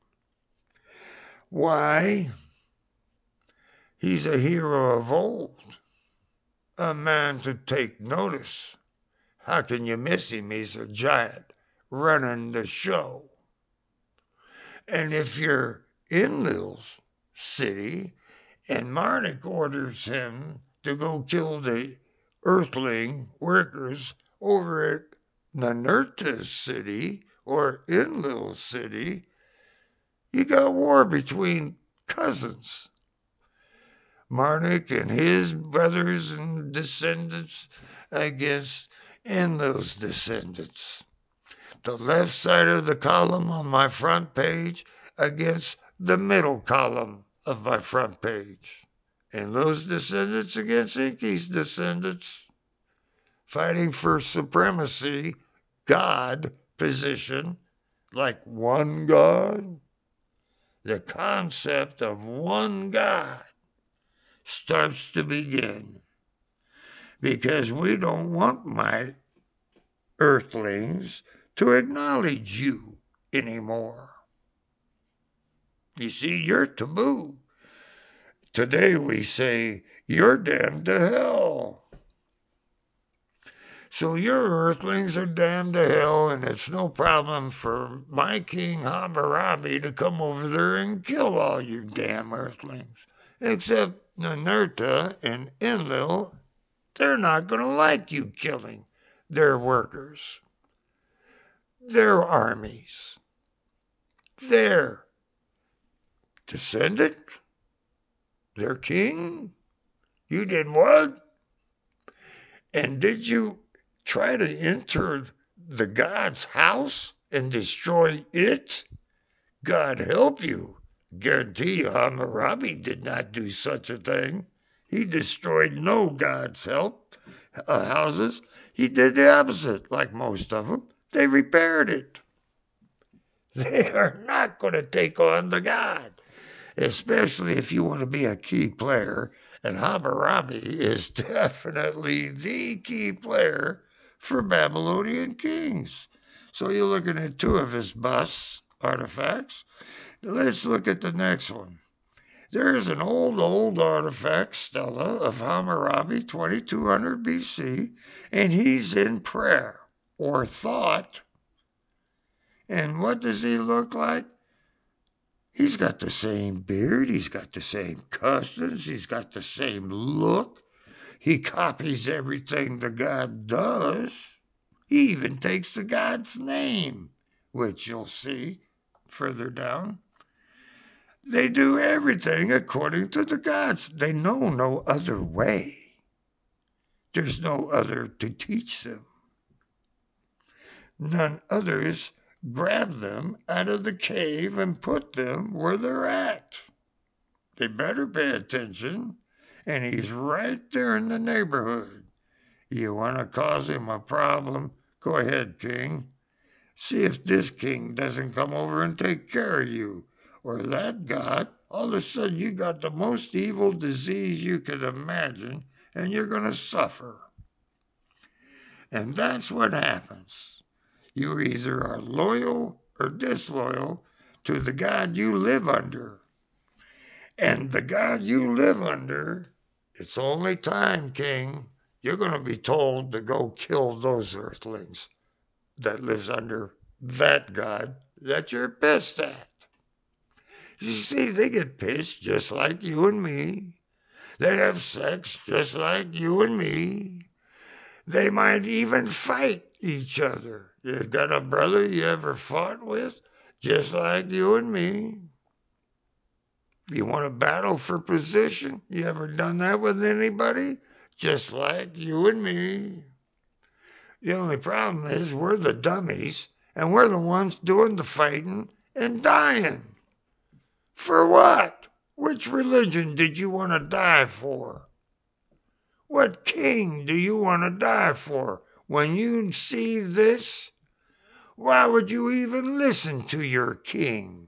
Why? He's a hero of old, a man to take notice. How can you miss him? He's a giant running the show. And if you're in Enlil's city and Marduk orders him to go kill the earthling workers over at Ninurta's city or Enlil's city, you got war between cousins. Marduk and his brothers and descendants against Enlil's descendants. The left side of the column on my front page against the middle column of my front page. Enlil's descendants against Enki's descendants, fighting for supremacy, God position, like one God. The concept of one God starts to begin because we don't want my earthlings to acknowledge you anymore. You see, you're taboo. Today we say, you're damned to hell. So your earthlings are damned to hell, and it's no problem for my king Hammurabi to come over there and kill all you damn earthlings. Except Ninurta and Enlil, they're not going to like you killing their workers, their armies, their descendant, their king. You did what? And did you try to enter the God's house and destroy it? God help you. Guarantee you Hammurabi did not do such a thing. He destroyed no God's houses. He did the opposite, like most of them. They repaired it. They are not going to take on the God, especially if you want to be a key player. And Hammurabi is definitely the key player for Babylonian kings. So you're looking at two of his busts, artifacts. Let's look at the next one. There is an old artifact, stela, of Hammurabi, 2200 BC, and he's in prayer, or thought. And what does he look like? He's got the same beard, he's got the same customs, he's got the same look. He copies everything the god does. He even takes the god's name, which you'll see further down. They do everything according to the gods. They know no other way. There's no other to teach them. None others grab them out of the cave and put them where they're at. They better pay attention, and he's right there in the neighborhood. You want to cause him a problem? Go ahead, King. See if this king doesn't come over and take care of you. Or that god, all of a sudden you got the most evil disease you could imagine, and you're going to suffer. And that's what happens. You either are loyal or disloyal to the God you live under. And the God you live under, it's only time, King, you're going to be told to go kill those earthlings that lives under that God that you're pissed at. You see, they get pissed just like you and me. They have sex just like you and me. They might even fight each other. You got a brother you ever fought with? Just like you and me. You want to battle for position? You ever done that with anybody? Just like you and me. The only problem is we're the dummies, and we're the ones doing the fighting and dying. For what? Which religion did you want to die for? What king do you want to die for? When you see this, why would you even listen to your king?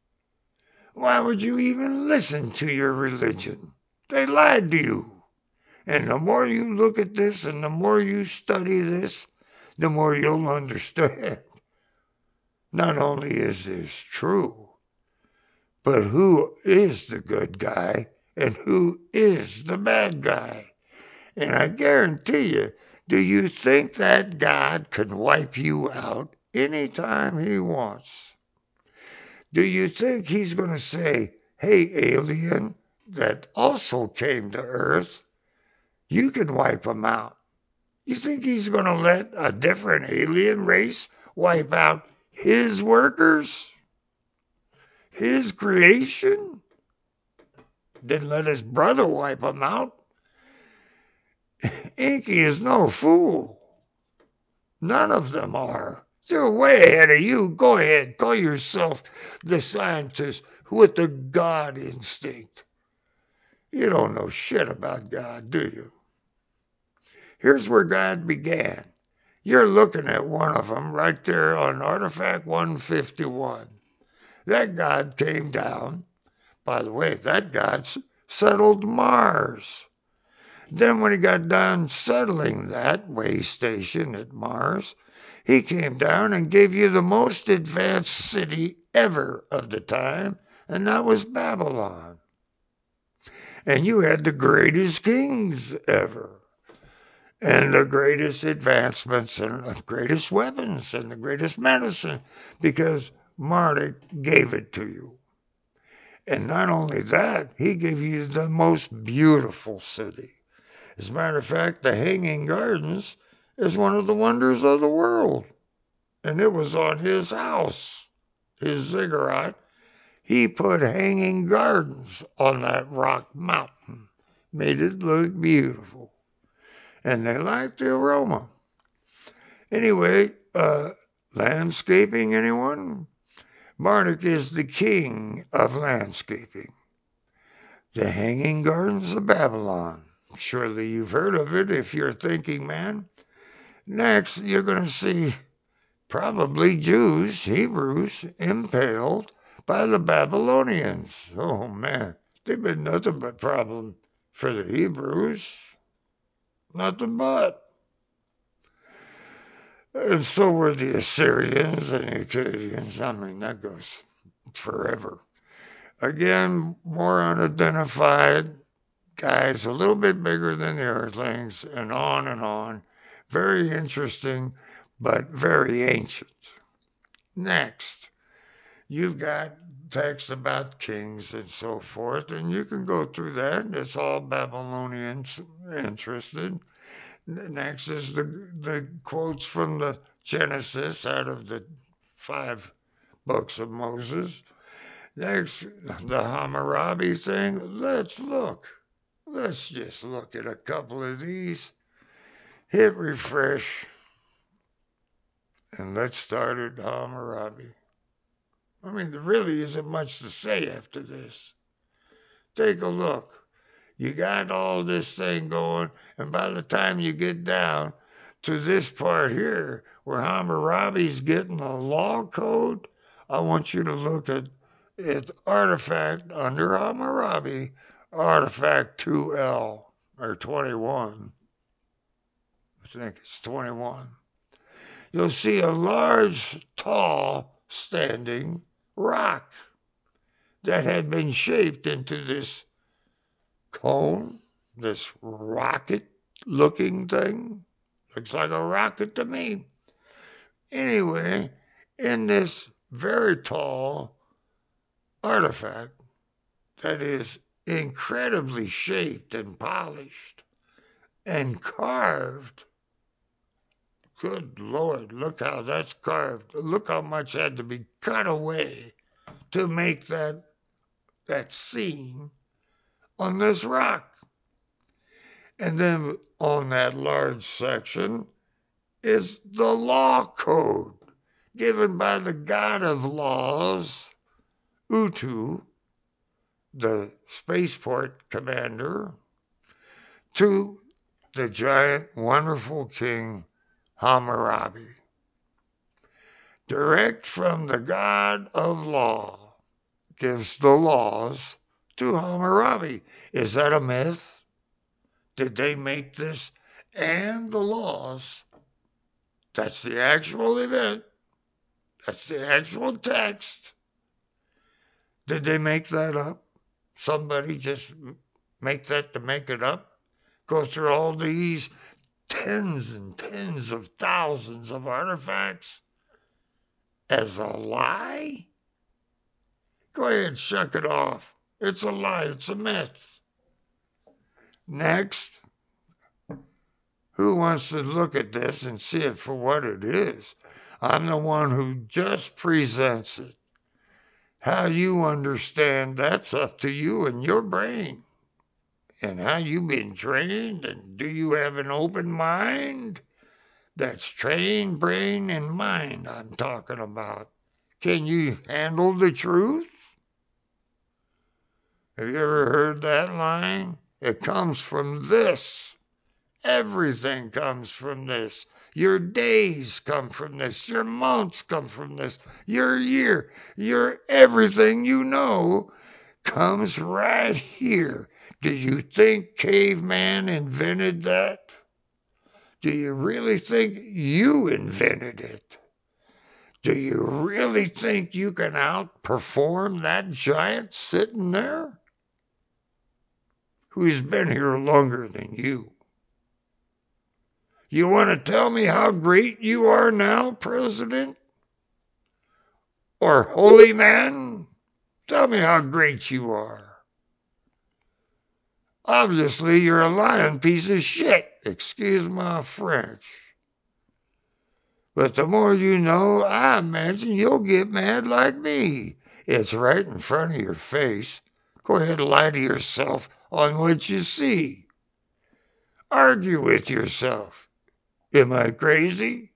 Why would you even listen to your religion? They lied to you. And the more you look at this and the more you study this, the more you'll understand. Not only is this true, but who is the good guy and who is the bad guy? And I guarantee you, do you think that God can wipe you out anytime he wants? Do you think he's going to say, hey, alien that also came to Earth, you can wipe him out? You think he's going to let a different alien race wipe out his workers? His creation? Didn't let his brother wipe him out. Inky is no fool. None of them are. They're way ahead of you. Go ahead, call yourself the scientist with the God instinct. You don't know shit about God, do you? Here's where God began. You're looking at one of them right there on Artifact 151. That God came down. By the way, that God settled Mars. Then when he got done settling that way station at Mars, he came down and gave you the most advanced city ever of the time, and that was Babylon. And you had the greatest kings ever, and the greatest advancements, and the greatest weapons, and the greatest medicine, because Marduk gave it to you. And not only that, he gave you the most beautiful city. As a matter of fact, the Hanging Gardens is one of the wonders of the world. And it was on his house, his ziggurat. He put hanging gardens on that rock mountain, made it look beautiful. And they liked the aroma. Anyway, landscaping, anyone? Marduk is the king of landscaping. The Hanging Gardens of Babylon. Surely you've heard of it if you're a thinking man. Next, you're going to see probably Jews, Hebrews, impaled by the Babylonians. Oh man, they've been nothing but problem for the Hebrews. Nothing but. And so were the Assyrians and the Akkadians. I mean, that goes forever. Again, more unidentified guys, a little bit bigger than the Earthlings, and on and on. Very interesting, but very ancient. Next, you've got texts about kings and so forth, and you can go through that. It's all Babylonians interested. Next is the quotes from the Genesis out of the 5 books of Moses. Next, the Hammurabi thing. Let's look. Let's just look at a couple of these. Hit refresh. And let's start at Hammurabi. I mean, there really isn't much to say after this. Take a look. You got all this thing going, and by the time you get down to this part here where Hammurabi's getting a law code, I want you to look at its artifact under Hammurabi, artifact 2L, or 21. I think it's 21. You'll see a large, tall, standing rock that had been shaped into this cone, this rocket-looking thing. Looks like a rocket to me. Anyway, in this very tall artifact that is incredibly shaped and polished and carved. Good Lord, look how that's carved. Look how much had to be cut away to make that scene on this rock. And then on that large section is the law code given by the god of laws, Utu, the spaceport commander, to the giant, wonderful king Hammurabi. Direct from the god of law gives the laws to Hammurabi. Is that a myth? Did they make this and the laws? That's the actual event. That's the actual text. Did they make that up? Somebody just make that to make it up? Go through all these tens and tens of thousands of artifacts as a lie? Go ahead, shuck it off. It's a lie. It's a myth. Next, who wants to look at this and see it for what it is? I'm the one who just presents it. How you understand, that's up to you and your brain. And how you've been trained, and do you have an open mind? That's trained brain and mind I'm talking about. Can you handle the truth? Have you ever heard that line? It comes from this. Everything comes from this. Your days come from this. Your months come from this. Your year, your everything you know comes right here. Do you think caveman invented that? Do you really think you invented it? Do you really think you can outperform that giant sitting there? Who's been here longer than you? You want to tell me how great you are now, President? Or holy man? Tell me how great you are. Obviously, you're a lying piece of shit. Excuse my French. But the more you know, I imagine you'll get mad like me. It's right in front of your face. Go ahead and lie to yourself on what you see. Argue with yourself. Am I crazy?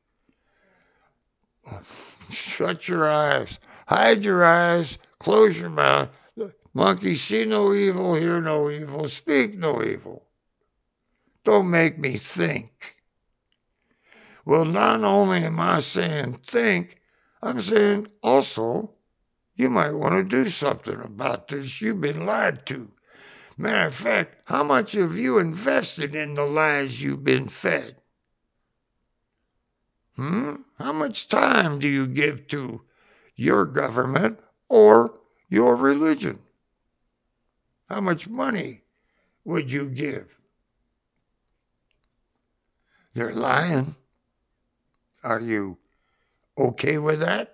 Shut your eyes. Hide your eyes. Close your mouth. Monkey, see no evil, hear no evil, speak no evil. Don't make me think. Well, not only am I saying think, I'm saying also you might want to do something about this. You've been lied to. Matter of fact, how much have you invested in the lies you've been fed? How much time do you give to your government or your religion? How much money would you give? They're lying. Are you okay with that?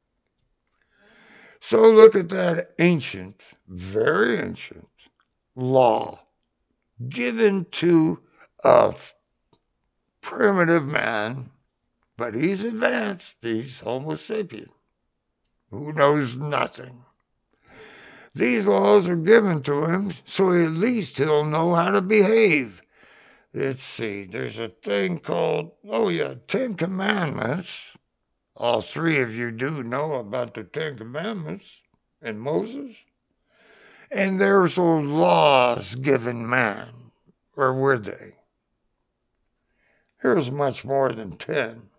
So look at that ancient, very ancient law given to a primitive man, but he's advanced. He's Homo sapien, who knows nothing. These laws are given to him so at least he'll know how to behave. Let's see, there's a thing called, 10 Commandments. All three of you do know about the 10 Commandments and Moses. And there's those laws given man. Or were they? Here's much more than 10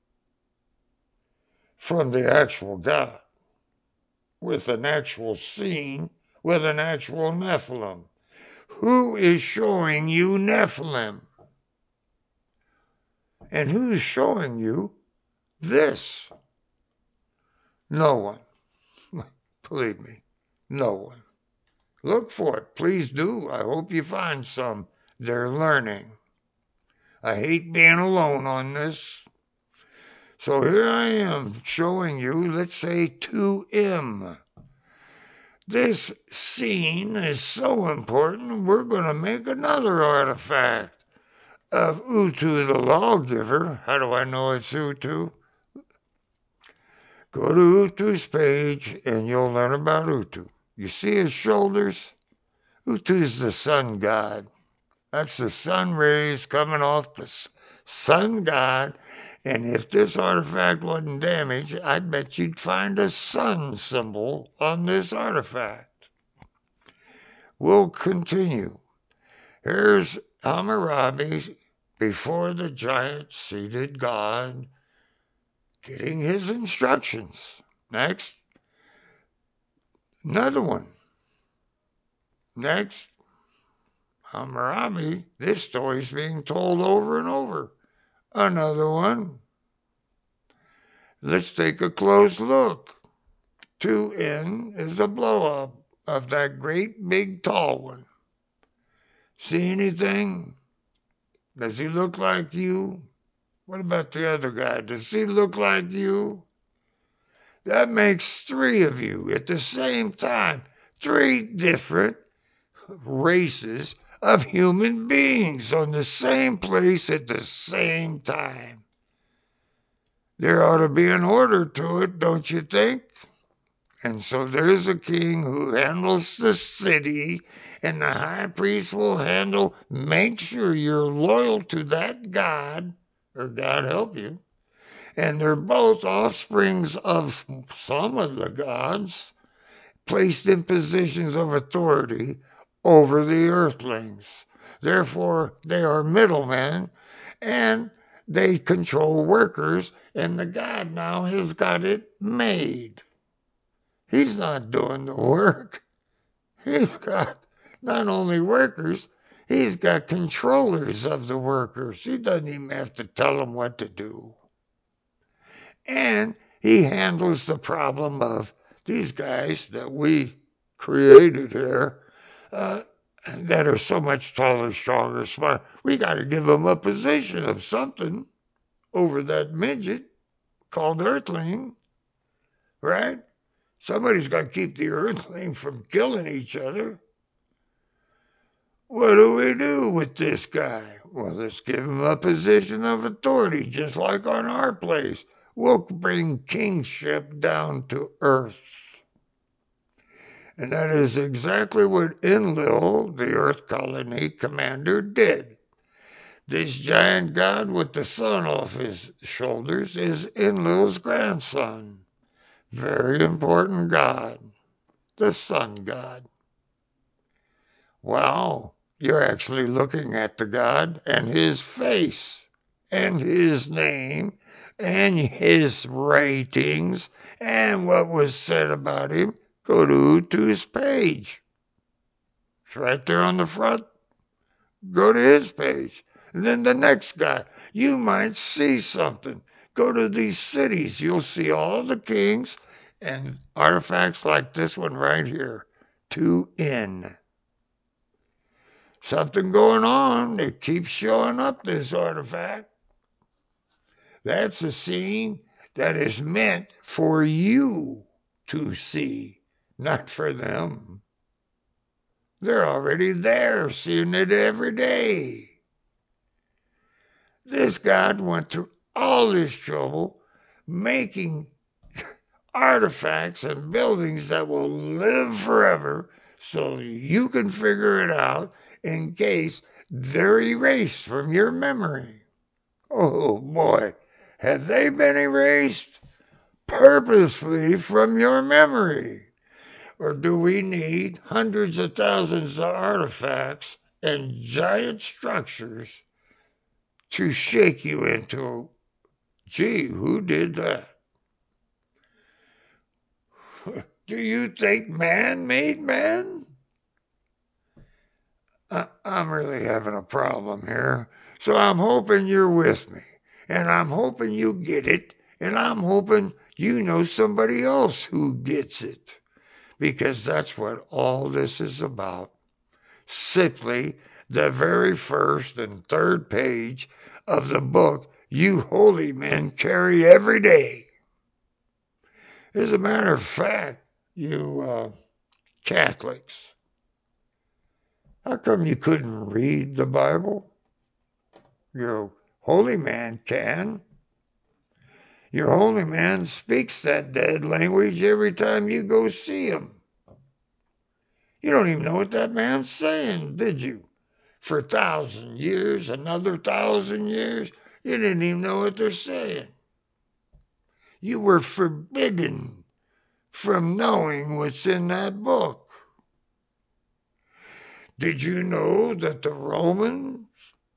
from the actual God, with an actual scene, with an actual Nephilim. Who is showing you Nephilim? And who's showing you this? No one. Believe me, no one. Look for it. Please do. I hope you find some. They're learning. I hate being alone on this. So here I am showing you, let's say, 2M. This scene is so important, we're going to make another artifact of Utu the lawgiver. How do I know it's Utu? Go to Utu's page and you'll learn about Utu. You see his shoulders? Utu's the sun god. That's the sun rays coming off the sun god. And if this artifact wasn't damaged, I'd bet you'd find a sun symbol on this artifact. We'll continue. Here's Hammurabi before the giant seated God getting his instructions. Next. Another one. Next. Hammurabi. This story's being told over and over. Another one. Let's take a close look. 2N is a blow-up of that great big tall one. See anything? Does he look like you? What about the other guy? Does he look like you? That makes 3 of you at the same time. 3 different races of human beings on the same place at the same time. There ought to be an order to it, don't you think? And so there's a king who handles the city, and the high priest will handle, make sure you're loyal to that God, or God help you. And they're both offsprings of some of the gods, placed in positions of authority over the earthlings. Therefore, they are middlemen, and they control workers, and the God now has got it made. He's not doing the work. He's got not only workers, he's got controllers of the workers. He doesn't even have to tell them what to do. And he handles the problem of these guys that we created here that are so much taller, stronger, smarter. We got to give them a position of something over that midget called Earthling, right? Somebody's got to keep the Earthling from killing each other. What do we do with this guy? Well, let's give him a position of authority, just like on our place. We'll bring kingship down to earth. And that is exactly what Enlil, the Earth Colony commander, did. This giant god with the sun off his shoulders is Enlil's grandson. Very important god, the sun god. Wow, you're actually looking at the god and his face and his name and his ratings and what was said about him. Go to Utu's page. It's right there on the front. Go to his page. And then the next guy, you might see something. Go to these cities. You'll see all the kings and artifacts like this one right here. 2N. Something going on. It keeps showing up, this artifact. That's a scene that is meant for you to see, not for them. They're already there, seeing it every day. This God went through all this trouble making artifacts and buildings that will live forever so you can figure it out in case they're erased from your memory. Oh boy, have they been erased purposefully from your memory? Or do we need hundreds of thousands of artifacts and giant structures to shake you into, gee, who did that? Do you think man made man? I'm really having a problem here. So I'm hoping you're with me. And I'm hoping you get it. And I'm hoping you know somebody else who gets it. Because that's what all this is about. Simply the very first and third page of the book you holy men carry every day. As a matter of fact, you Catholics, how come you couldn't read the Bible? Your holy man can. Your holy man speaks that dead language every time you go see him. You don't even know what that man's saying, did you? For 1,000 years, another 1,000 years, you didn't even know what they're saying. You were forbidden from knowing what's in that book. Did you know that the Romans,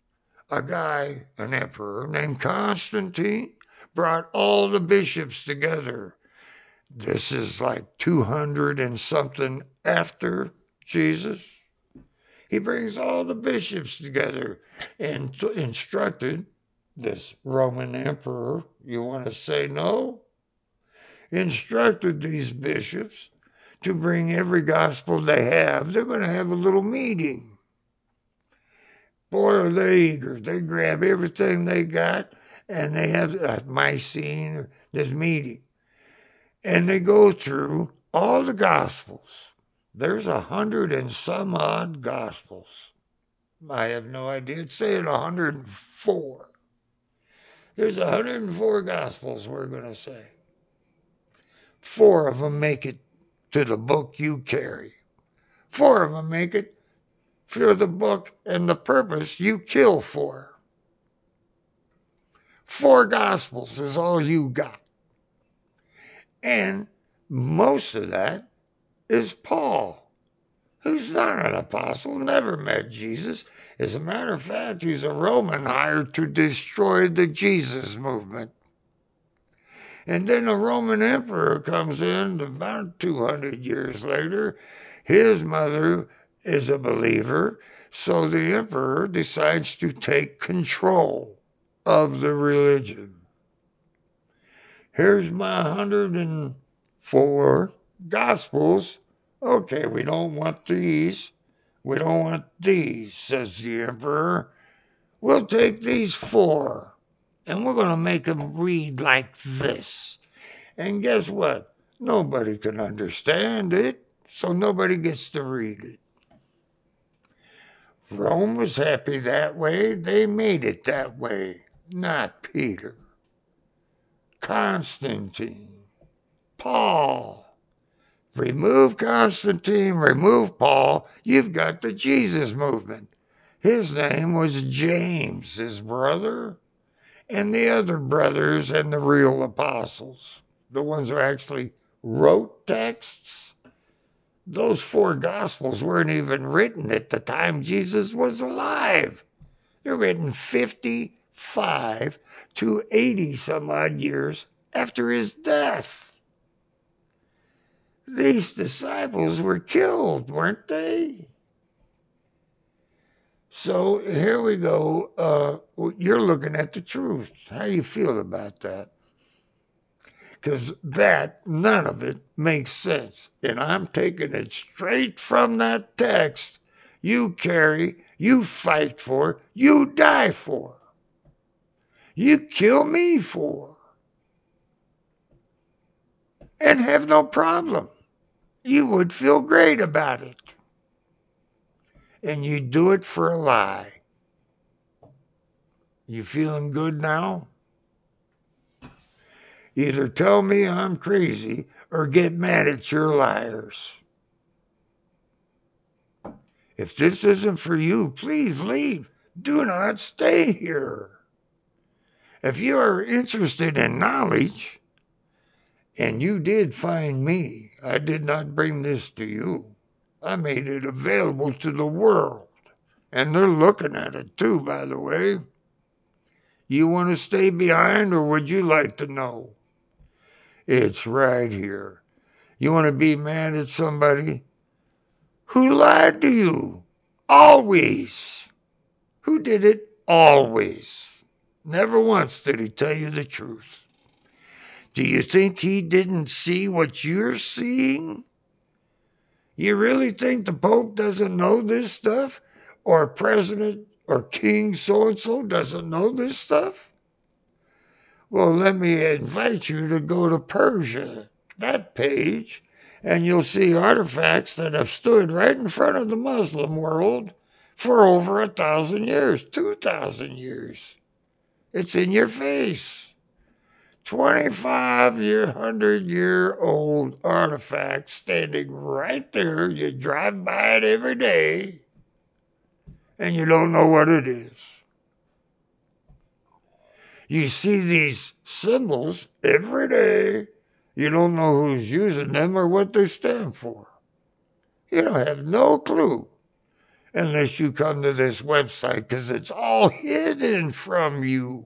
an emperor named Constantine, brought all the bishops together? This is like 200 and something after Jesus. He brings all the bishops together and instructed this Roman emperor, you want to say no? Instructed these bishops to bring every gospel they have. They're going to have a little meeting. Boy, are they eager. They grab everything they got and they have a Nicene, this meeting. And they go through all the gospels. There's 100 and some odd gospels. I have no idea. Say it 104. There's 104 gospels, we're going to say. 4 of them make it to the book you carry. 4 of them make it for the book and the purpose you kill for. 4 gospels is all you got. And most of that is Paul, who's not an apostle, never met Jesus. As a matter of fact, he's a Roman hired to destroy the Jesus movement. And then a Roman emperor comes in about 200 years later. His mother is a believer, so the emperor decides to take control of the religion. Here's my 104 gospels. Okay, we don't want these. We don't want these, says the emperor. We'll take these 4, and we're going to make them read like this. And guess what? Nobody can understand it, so nobody gets to read it. Rome was happy that way. They made it that way, not Peter. Constantine. Paul. Remove Constantine, remove Paul, you've got the Jesus movement. His name was James, his brother, and the other brothers and the real apostles, the ones who actually wrote texts. Those 4 gospels weren't even written at the time Jesus was alive. They're written 55 to 80 some odd years after his death. These disciples were killed, weren't they? So here we go. You're looking at the truth. How do you feel about that? Because none of it makes sense. And I'm taking it straight from that text you carry, you fight for, you die for. You kill me for. And have no problem. You would feel great about it. And you do it for a lie. You feeling good now? Either tell me I'm crazy or get mad at your liars. If this isn't for you, please leave. Do not stay here. If you are interested in knowledge, and you did find me, I did not bring this to you. I made it available to the world. And they're looking at it too, by the way. You want to stay behind or would you like to know? It's right here. You want to be mad at somebody? Who lied to you? Always. Who did it? Always. Never once did he tell you the truth. Do you think he didn't see what you're seeing? You really think the Pope doesn't know this stuff? Or President or King so-and-so doesn't know this stuff? Well, let me invite you to go to Persia, that page, and you'll see artifacts that have stood right in front of the Muslim world for over 1,000 years, 2,000 years. It's in your face. 2,500-year-old artifact standing right there. You drive by it every day, and you don't know what it is. You see these symbols every day. You don't know who's using them or what they stand for. You don't have no clue unless you come to this website because it's all hidden from you.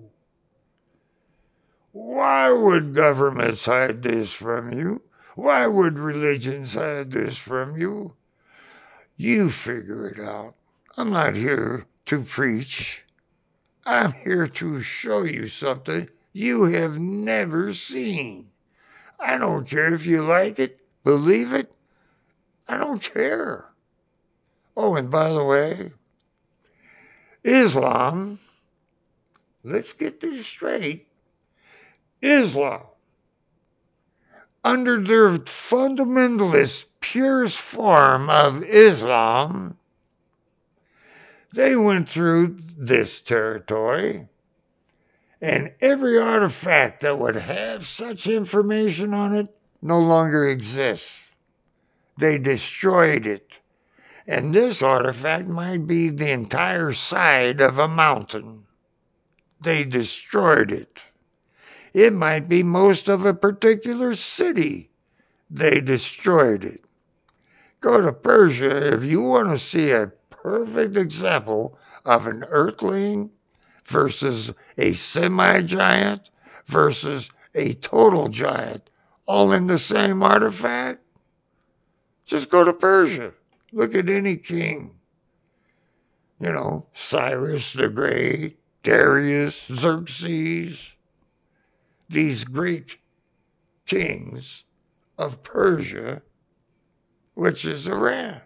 Why would governments hide this from you? Why would religions hide this from you? You figure it out. I'm not here to preach. I'm here to show you something you have never seen. I don't care if you like it, believe it. I don't care. Oh, and by the way, Islam, let's get this straight. Islam, under their fundamentalist, purest form of Islam, they went through this territory, and every artifact that would have such information on it no longer exists. They destroyed it. And this artifact might be the entire side of a mountain. They destroyed it. It might be most of a particular city. They destroyed it. Go to Persia if you want to see a perfect example of an earthling versus a semi-giant versus a total giant, all in the same artifact. Just go to Persia. Look at any king. You know, Cyrus the Great, Darius, Xerxes, these Greek kings of Persia, which is Iran.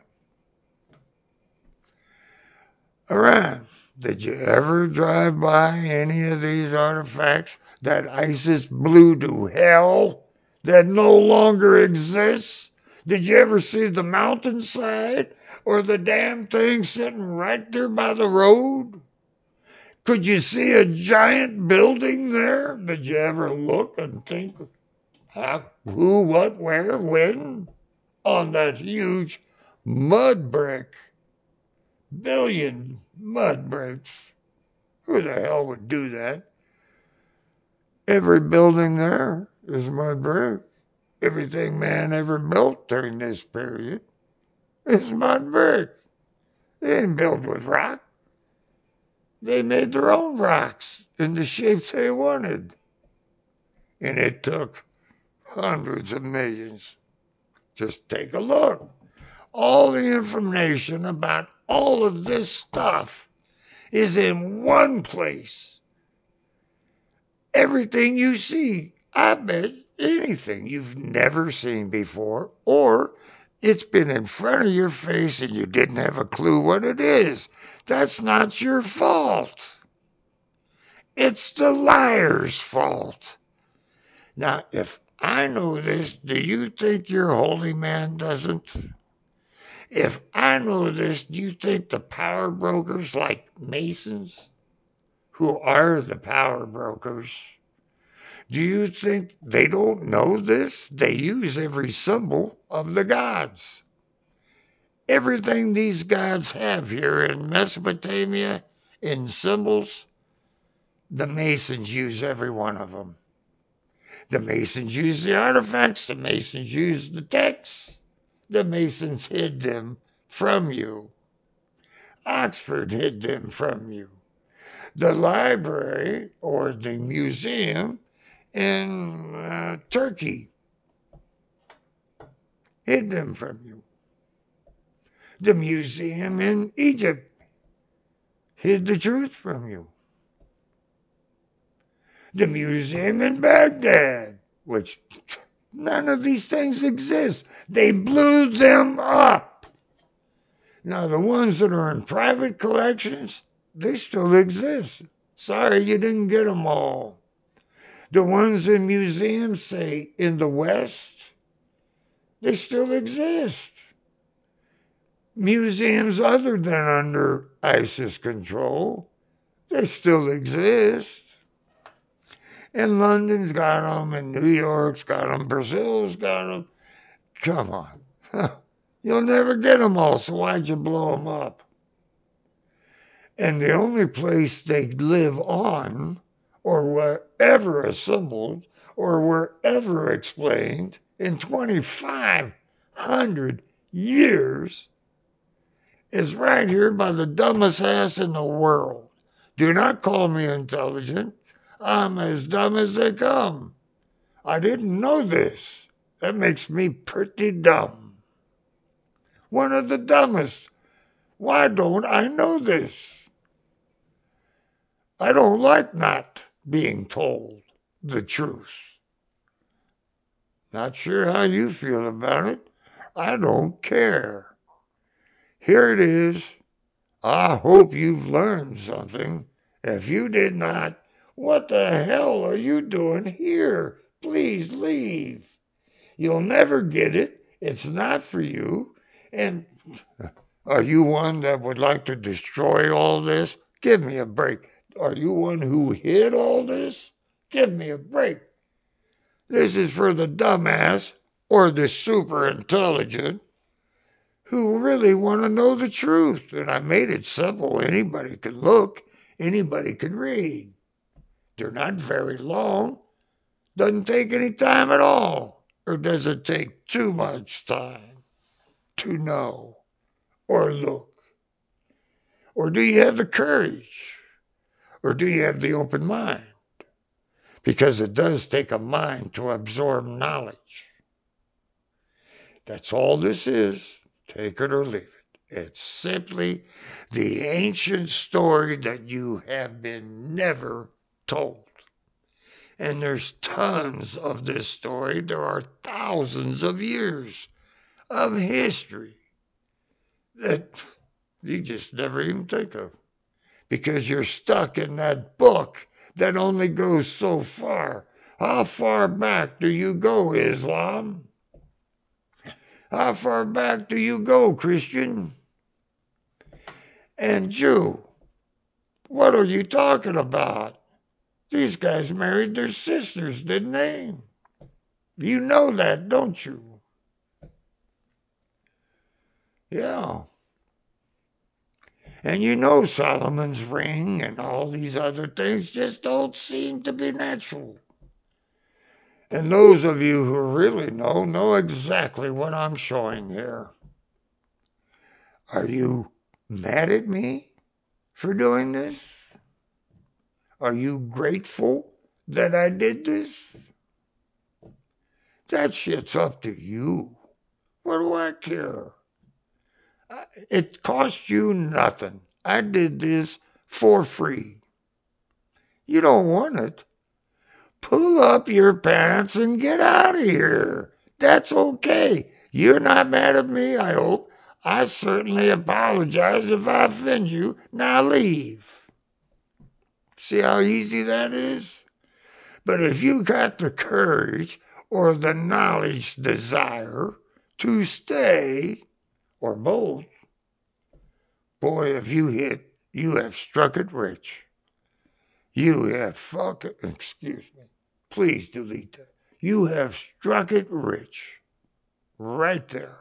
Iran. Did you ever drive by any of these artifacts that ISIS blew to hell that no longer exists? Did you ever see the mountainside or the damn thing sitting right there by the road? Could you see a giant building there? Did you ever look and think, who, what, where, when? On that huge mud brick. Billion mud bricks. Who the hell would do that? Every building there is mud brick. Everything man ever built during this period is mud brick. They didn't build with rock. They made their own rocks in the shapes they wanted. And it took hundreds of millions. Just take a look. All the information about all of this stuff is in one place. Everything you see, I bet anything you've never seen before, or it's been in front of your face and you didn't have a clue what it is. That's not your fault. It's the liar's fault. Now, if I know this, do you think your holy man doesn't? If I know this, do you think the power brokers like Masons, who are the power brokers, do you think they don't know this? They use every symbol of the gods. Everything these gods have here in Mesopotamia in symbols, the Masons use every one of them. The Masons use the artifacts. The Masons use the texts. The Masons hid them from you. Oxford hid them from you. the library or the museum in Turkey hid them from you. The museum in Egypt hid the truth from you. The museum in Baghdad, which none of these things exist. They blew them up. Now, the ones that are in private collections, they still exist. Sorry you didn't get them all. The ones in museums, say, in the West, they still exist. Museums other than under ISIS control, they still exist. And London's got them, and New York's got them, Brazil's got them. Come on. You'll never get them all, so why'd you blow them up? And the only place they live on, or were ever assembled, or were ever explained in 2,500 years is right here by the dumbest ass in the world. Do not call me intelligent. I'm as dumb as they come. I didn't know this. That makes me pretty dumb. One of the dumbest. Why don't I know this? I don't like not being told the truth. Not sure how you feel about it. I don't care. Here it is. I hope you've learned something. If you did not, what the hell are you doing here? Please leave. You'll never get it. It's not for you. And are you one that would like to destroy all this? Give me a break. Are you one who hid all this? Give me a break. This is for the dumbass or the super intelligent who really want to know the truth. And I made it simple. Anybody can look. Anybody can read. They're not very long. Doesn't take any time at all. Or does it take too much time to know or look? Or do you have the courage? Or do you have the open mind? Because it does take a mind to absorb knowledge. That's all this is. Take it or leave it. It's simply the ancient story that you have been never told. And there's tons of this story. There are thousands of years of history that you just never even think of. Because you're stuck in that book that only goes so far. How far back do you go, Islam? How far back do you go, Christian? And Jew? What are you talking about? These guys married their sisters, didn't they? You know that, don't you? Yeah. And you know Solomon's ring and all these other things just don't seem to be natural. And those of you who really know exactly what I'm showing here. Are you mad at me for doing this? Are you grateful that I did this? That shit's up to you. What do I care? It cost you nothing. I did this for free. You don't want it? Pull up your pants and get out of here. That's okay. You're not mad at me, I hope. I certainly apologize if I offend you. Now leave. See how easy that is? But if you got the courage or the knowledge desire to stay, or both, boy, if you hit, you have struck it rich. You have excuse me. Please delete that. You have struck it rich. Right there.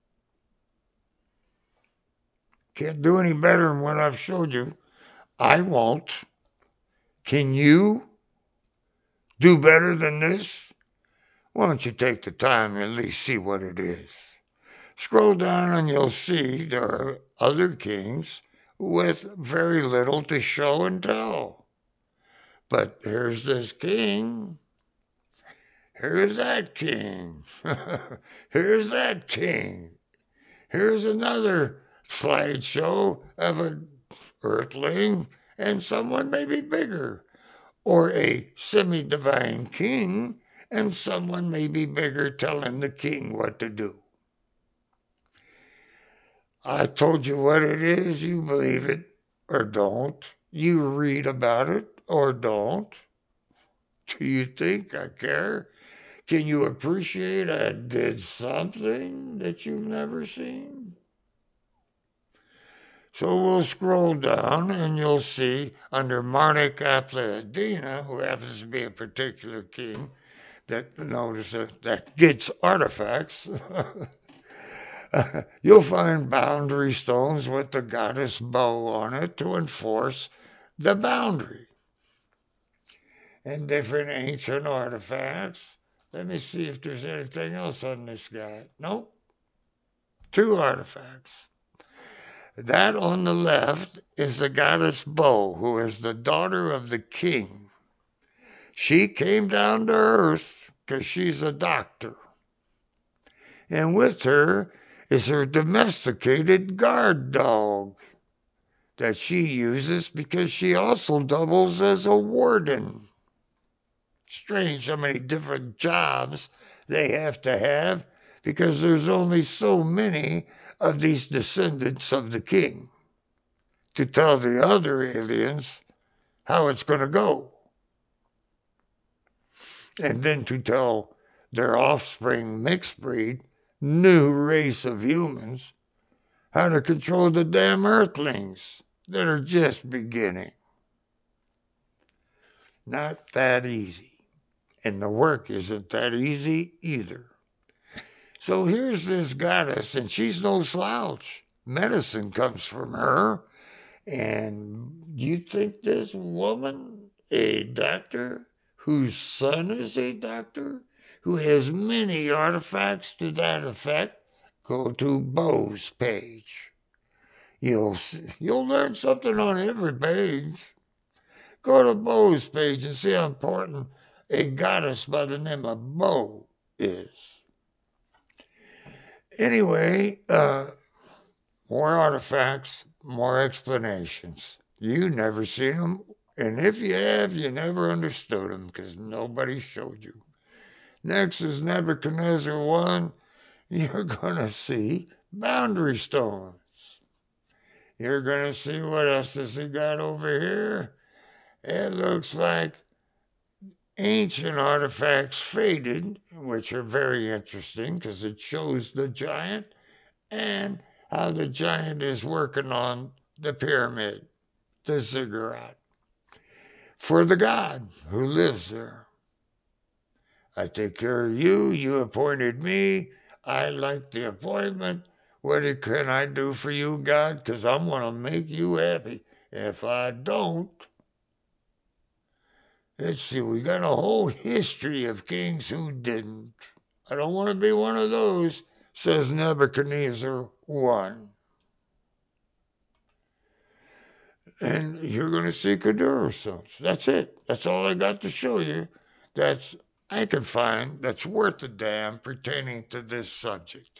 Can't do any better than what I've showed you. I won't. Can you do better than this? Why don't you take the time and at least see what it is? Scroll down and you'll see there are other kings with very little to show and tell. But here's this king. Here's that king. Here's that king. Here's another slideshow of an earthling and someone maybe bigger, or a semi-divine king and someone maybe bigger telling the king what to do. I told you what it is, you believe it or don't. You read about it or don't. Do you think I care? Can you appreciate I did something that you've never seen? So we'll scroll down and you'll see under Marduk Apla-Iddina, who happens to be a particular king that that gets artifacts. You'll find boundary stones with the goddess bow on it to enforce the boundary. And different ancient artifacts. Let me see if there's anything else on this guy. Nope. 2 artifacts. That on the left is the goddess Bo, who is the daughter of the king. She came down to earth because she's a doctor. And with her is her domesticated guard dog that she uses because she also doubles as a warden. Strange how many different jobs they have to have because there's only so many of these descendants of the king to tell the other aliens how it's going to go. And then to tell their offspring mixed breed, new race of humans, how to control the damn earthlings that are just beginning. Not that easy. And the work isn't that easy either. So here's this goddess, and she's no slouch. Medicine comes from her. And you think this woman, a doctor, whose son is a doctor, who has many artifacts to that effect, go to Bo's page. You'll learn something on every page. Go to Bo's page and see how important a goddess by the name of Bo is. Anyway, more artifacts, more explanations. You never seen them, and if you have, you never understood them because nobody showed you. Next is Nebuchadnezzar 1. You're going to see boundary stones. You're going to see what else does he got over here. It looks like ancient artifacts faded, which are very interesting because it shows the giant and how the giant is working on the pyramid, the ziggurat, for the God who lives there. I take care of you. You appointed me. I like the appointment. What can I do for you, God? Because I'm going to make you happy. If I don't, let's see, we got a whole history of kings who didn't. I don't want to be one of those, says Nebuchadnezzar 1. And you're going to see Kuduro stones. That's it. That's all I got to show you. I can find that's worth a damn pertaining to this subject.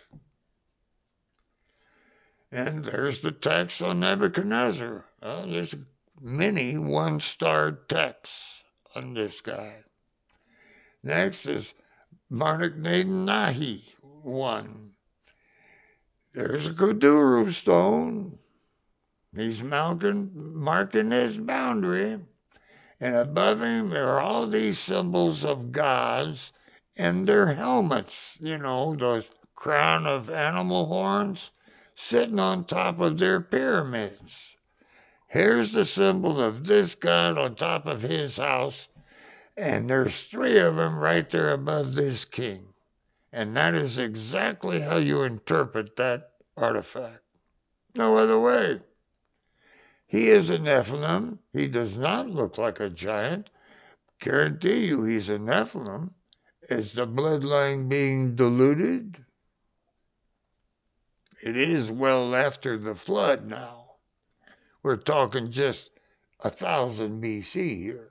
And there's the text on Nebuchadnezzar. There's many 1-star texts on this guy. Next is Marduk Nahi 1. There's a Kuduro stone. He's marking his boundary. And above him are all these symbols of gods and their helmets, those crown of animal horns sitting on top of their pyramids. Here's the symbol of this god on top of his house, and there's 3 of them right there above this king. And that is exactly how you interpret that artifact. No other way. He is a Nephilim. He does not look like a giant. Guarantee you he's a Nephilim. Is the bloodline being diluted? It is well after the flood now. We're talking just 1000 BC here.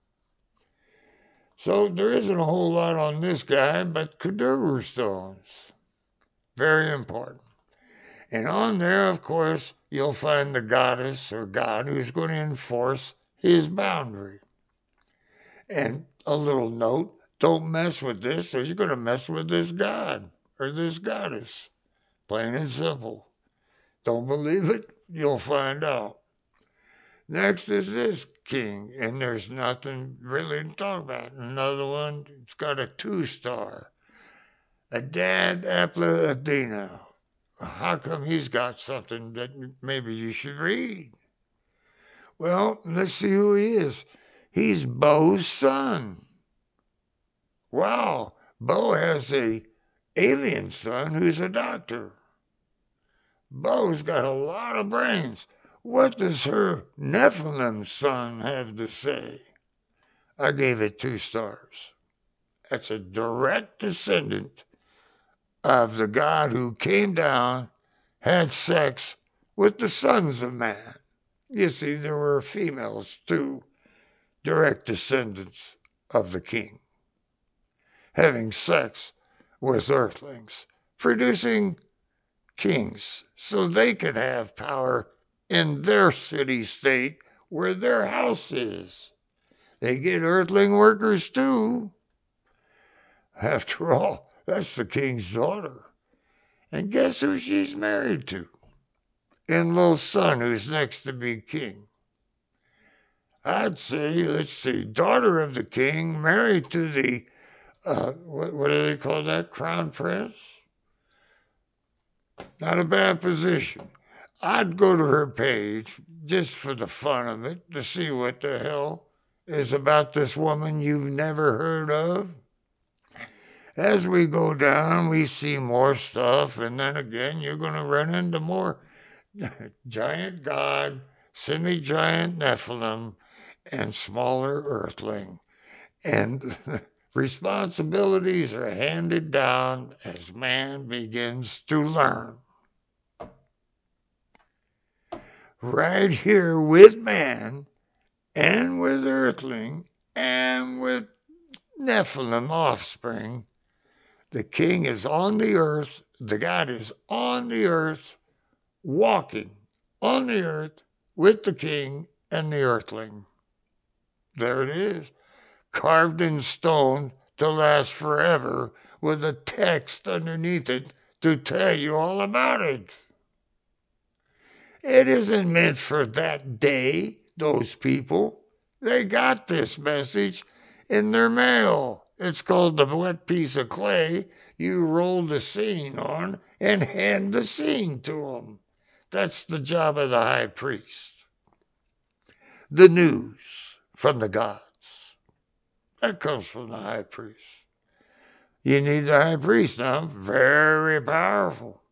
So there isn't a whole lot on this guy but Kudurru stones. Very important. And on there, of course, you'll find the goddess or god who's going to enforce his boundary. And a little note, don't mess with this or you're going to mess with this god or this goddess. Plain and simple. Don't believe it? You'll find out. Next is this king, and there's nothing really to talk about. Another one, it's got a 2-star. Adad Apla Adena. How come he's got something that maybe you should read? Well, let's see who he is. He's Bo's son. Wow, Bo has a alien son who's a doctor. Bo's got a lot of brains. What does her Nephilim son have to say? I gave it 2 stars. That's a direct descendant of the God who came down, had sex with the sons of man. You see, there were females too, direct descendants of the king, having sex with earthlings, producing kings so they could have power in their city-state where their house is. They get earthling workers too. After all, that's the king's daughter. And guess who she's married to? Enlil's son, who's next to be king. I'd say, let's see, daughter of the king, married to the, what do they call that, crown prince? Not a bad position. I'd go to her page, just for the fun of it, to see what the hell is about this woman you've never heard of. As we go down, we see more stuff, and then again, you're going to run into more giant god, semi-giant Nephilim, and smaller earthling. And responsibilities are handed down as man begins to learn. Right here with man, and with earthling, and with Nephilim offspring, the king is on the earth, the God is on the earth, walking on the earth with the king and the earthling. There it is, carved in stone to last forever, with a text underneath it to tell you all about it. It isn't meant for that day, those people. They got this message in their mail. It's called the wet piece of clay you roll the scene on and hand the scene to them. That's the job of the high priest. The news from the gods. That comes from the high priest. You need the high priest now. Very powerful.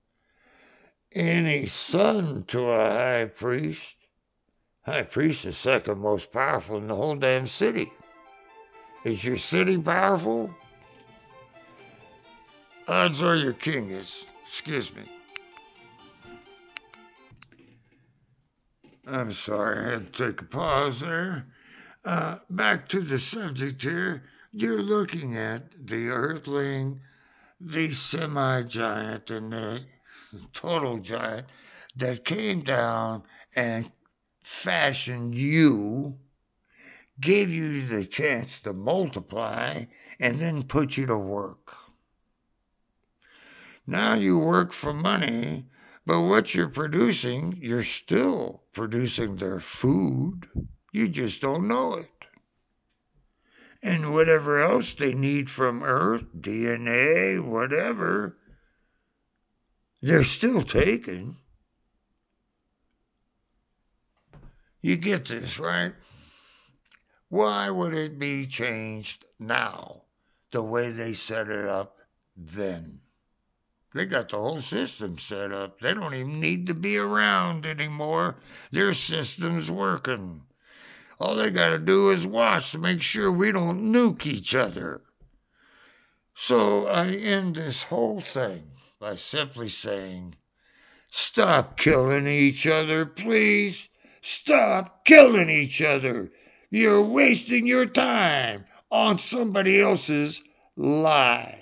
Any son to a high priest. High priest is second most powerful in the whole damn city. Is your city powerful? Odds are your king is. Excuse me. I'm sorry, I had to take a pause there. Back to the subject here. You're looking at the earthling, the semi-giant, and the total giant that came down and fashioned you, gave you the chance to multiply, and then put you to work. Now you work for money, but what you're producing, you're still producing their food. You just don't know it. And whatever else they need from Earth, DNA, whatever, they're still taking. You get this, right? Why would it be changed now the way they set it up then? They got the whole system set up. They don't even need to be around anymore. Their system's working. All they got to do is watch to make sure we don't nuke each other. So I end this whole thing by simply saying, stop killing each other, please. Stop killing each other. You're wasting your time on somebody else's lie.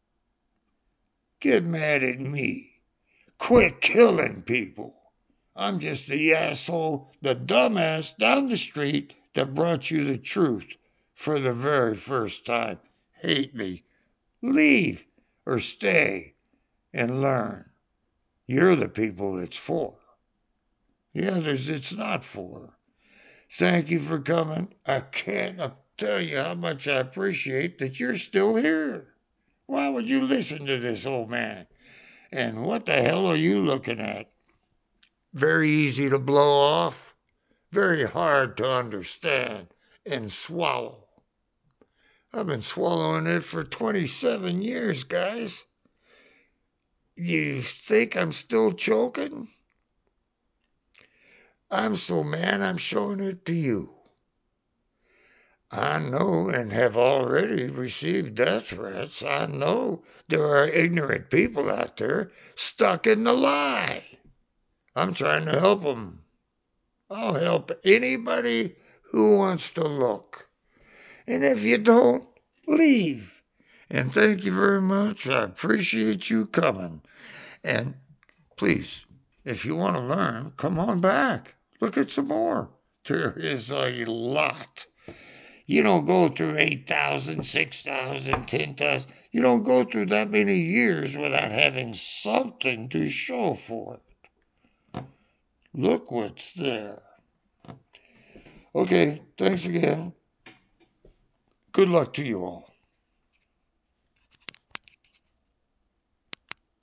Get mad at me. Quit killing people. I'm just the asshole, the dumbass down the street that brought you the truth for the very first time. Hate me. Leave or stay and learn. You're the people it's for. The others it's not for. Thank you for coming. I can't tell you how much I appreciate that you're still here. Why would you listen to this old man? And what the hell are you looking at? Very easy to blow off, very hard to understand and swallow. I've been swallowing it for 27 years, guys. You think I'm still choking? I'm so mad I'm showing it to you. I know and have already received death threats. I know there are ignorant people out there stuck in the lie. I'm trying to help them. I'll help anybody who wants to look. And if you don't, leave. And thank you very much. I appreciate you coming. And please, if you want to learn, come on back. Look at some more. There is a lot. You don't go through 8,000, 6,000, 10,000. You don't go through that many years without having something to show for it. Look what's there. Okay, thanks again. Good luck to you all.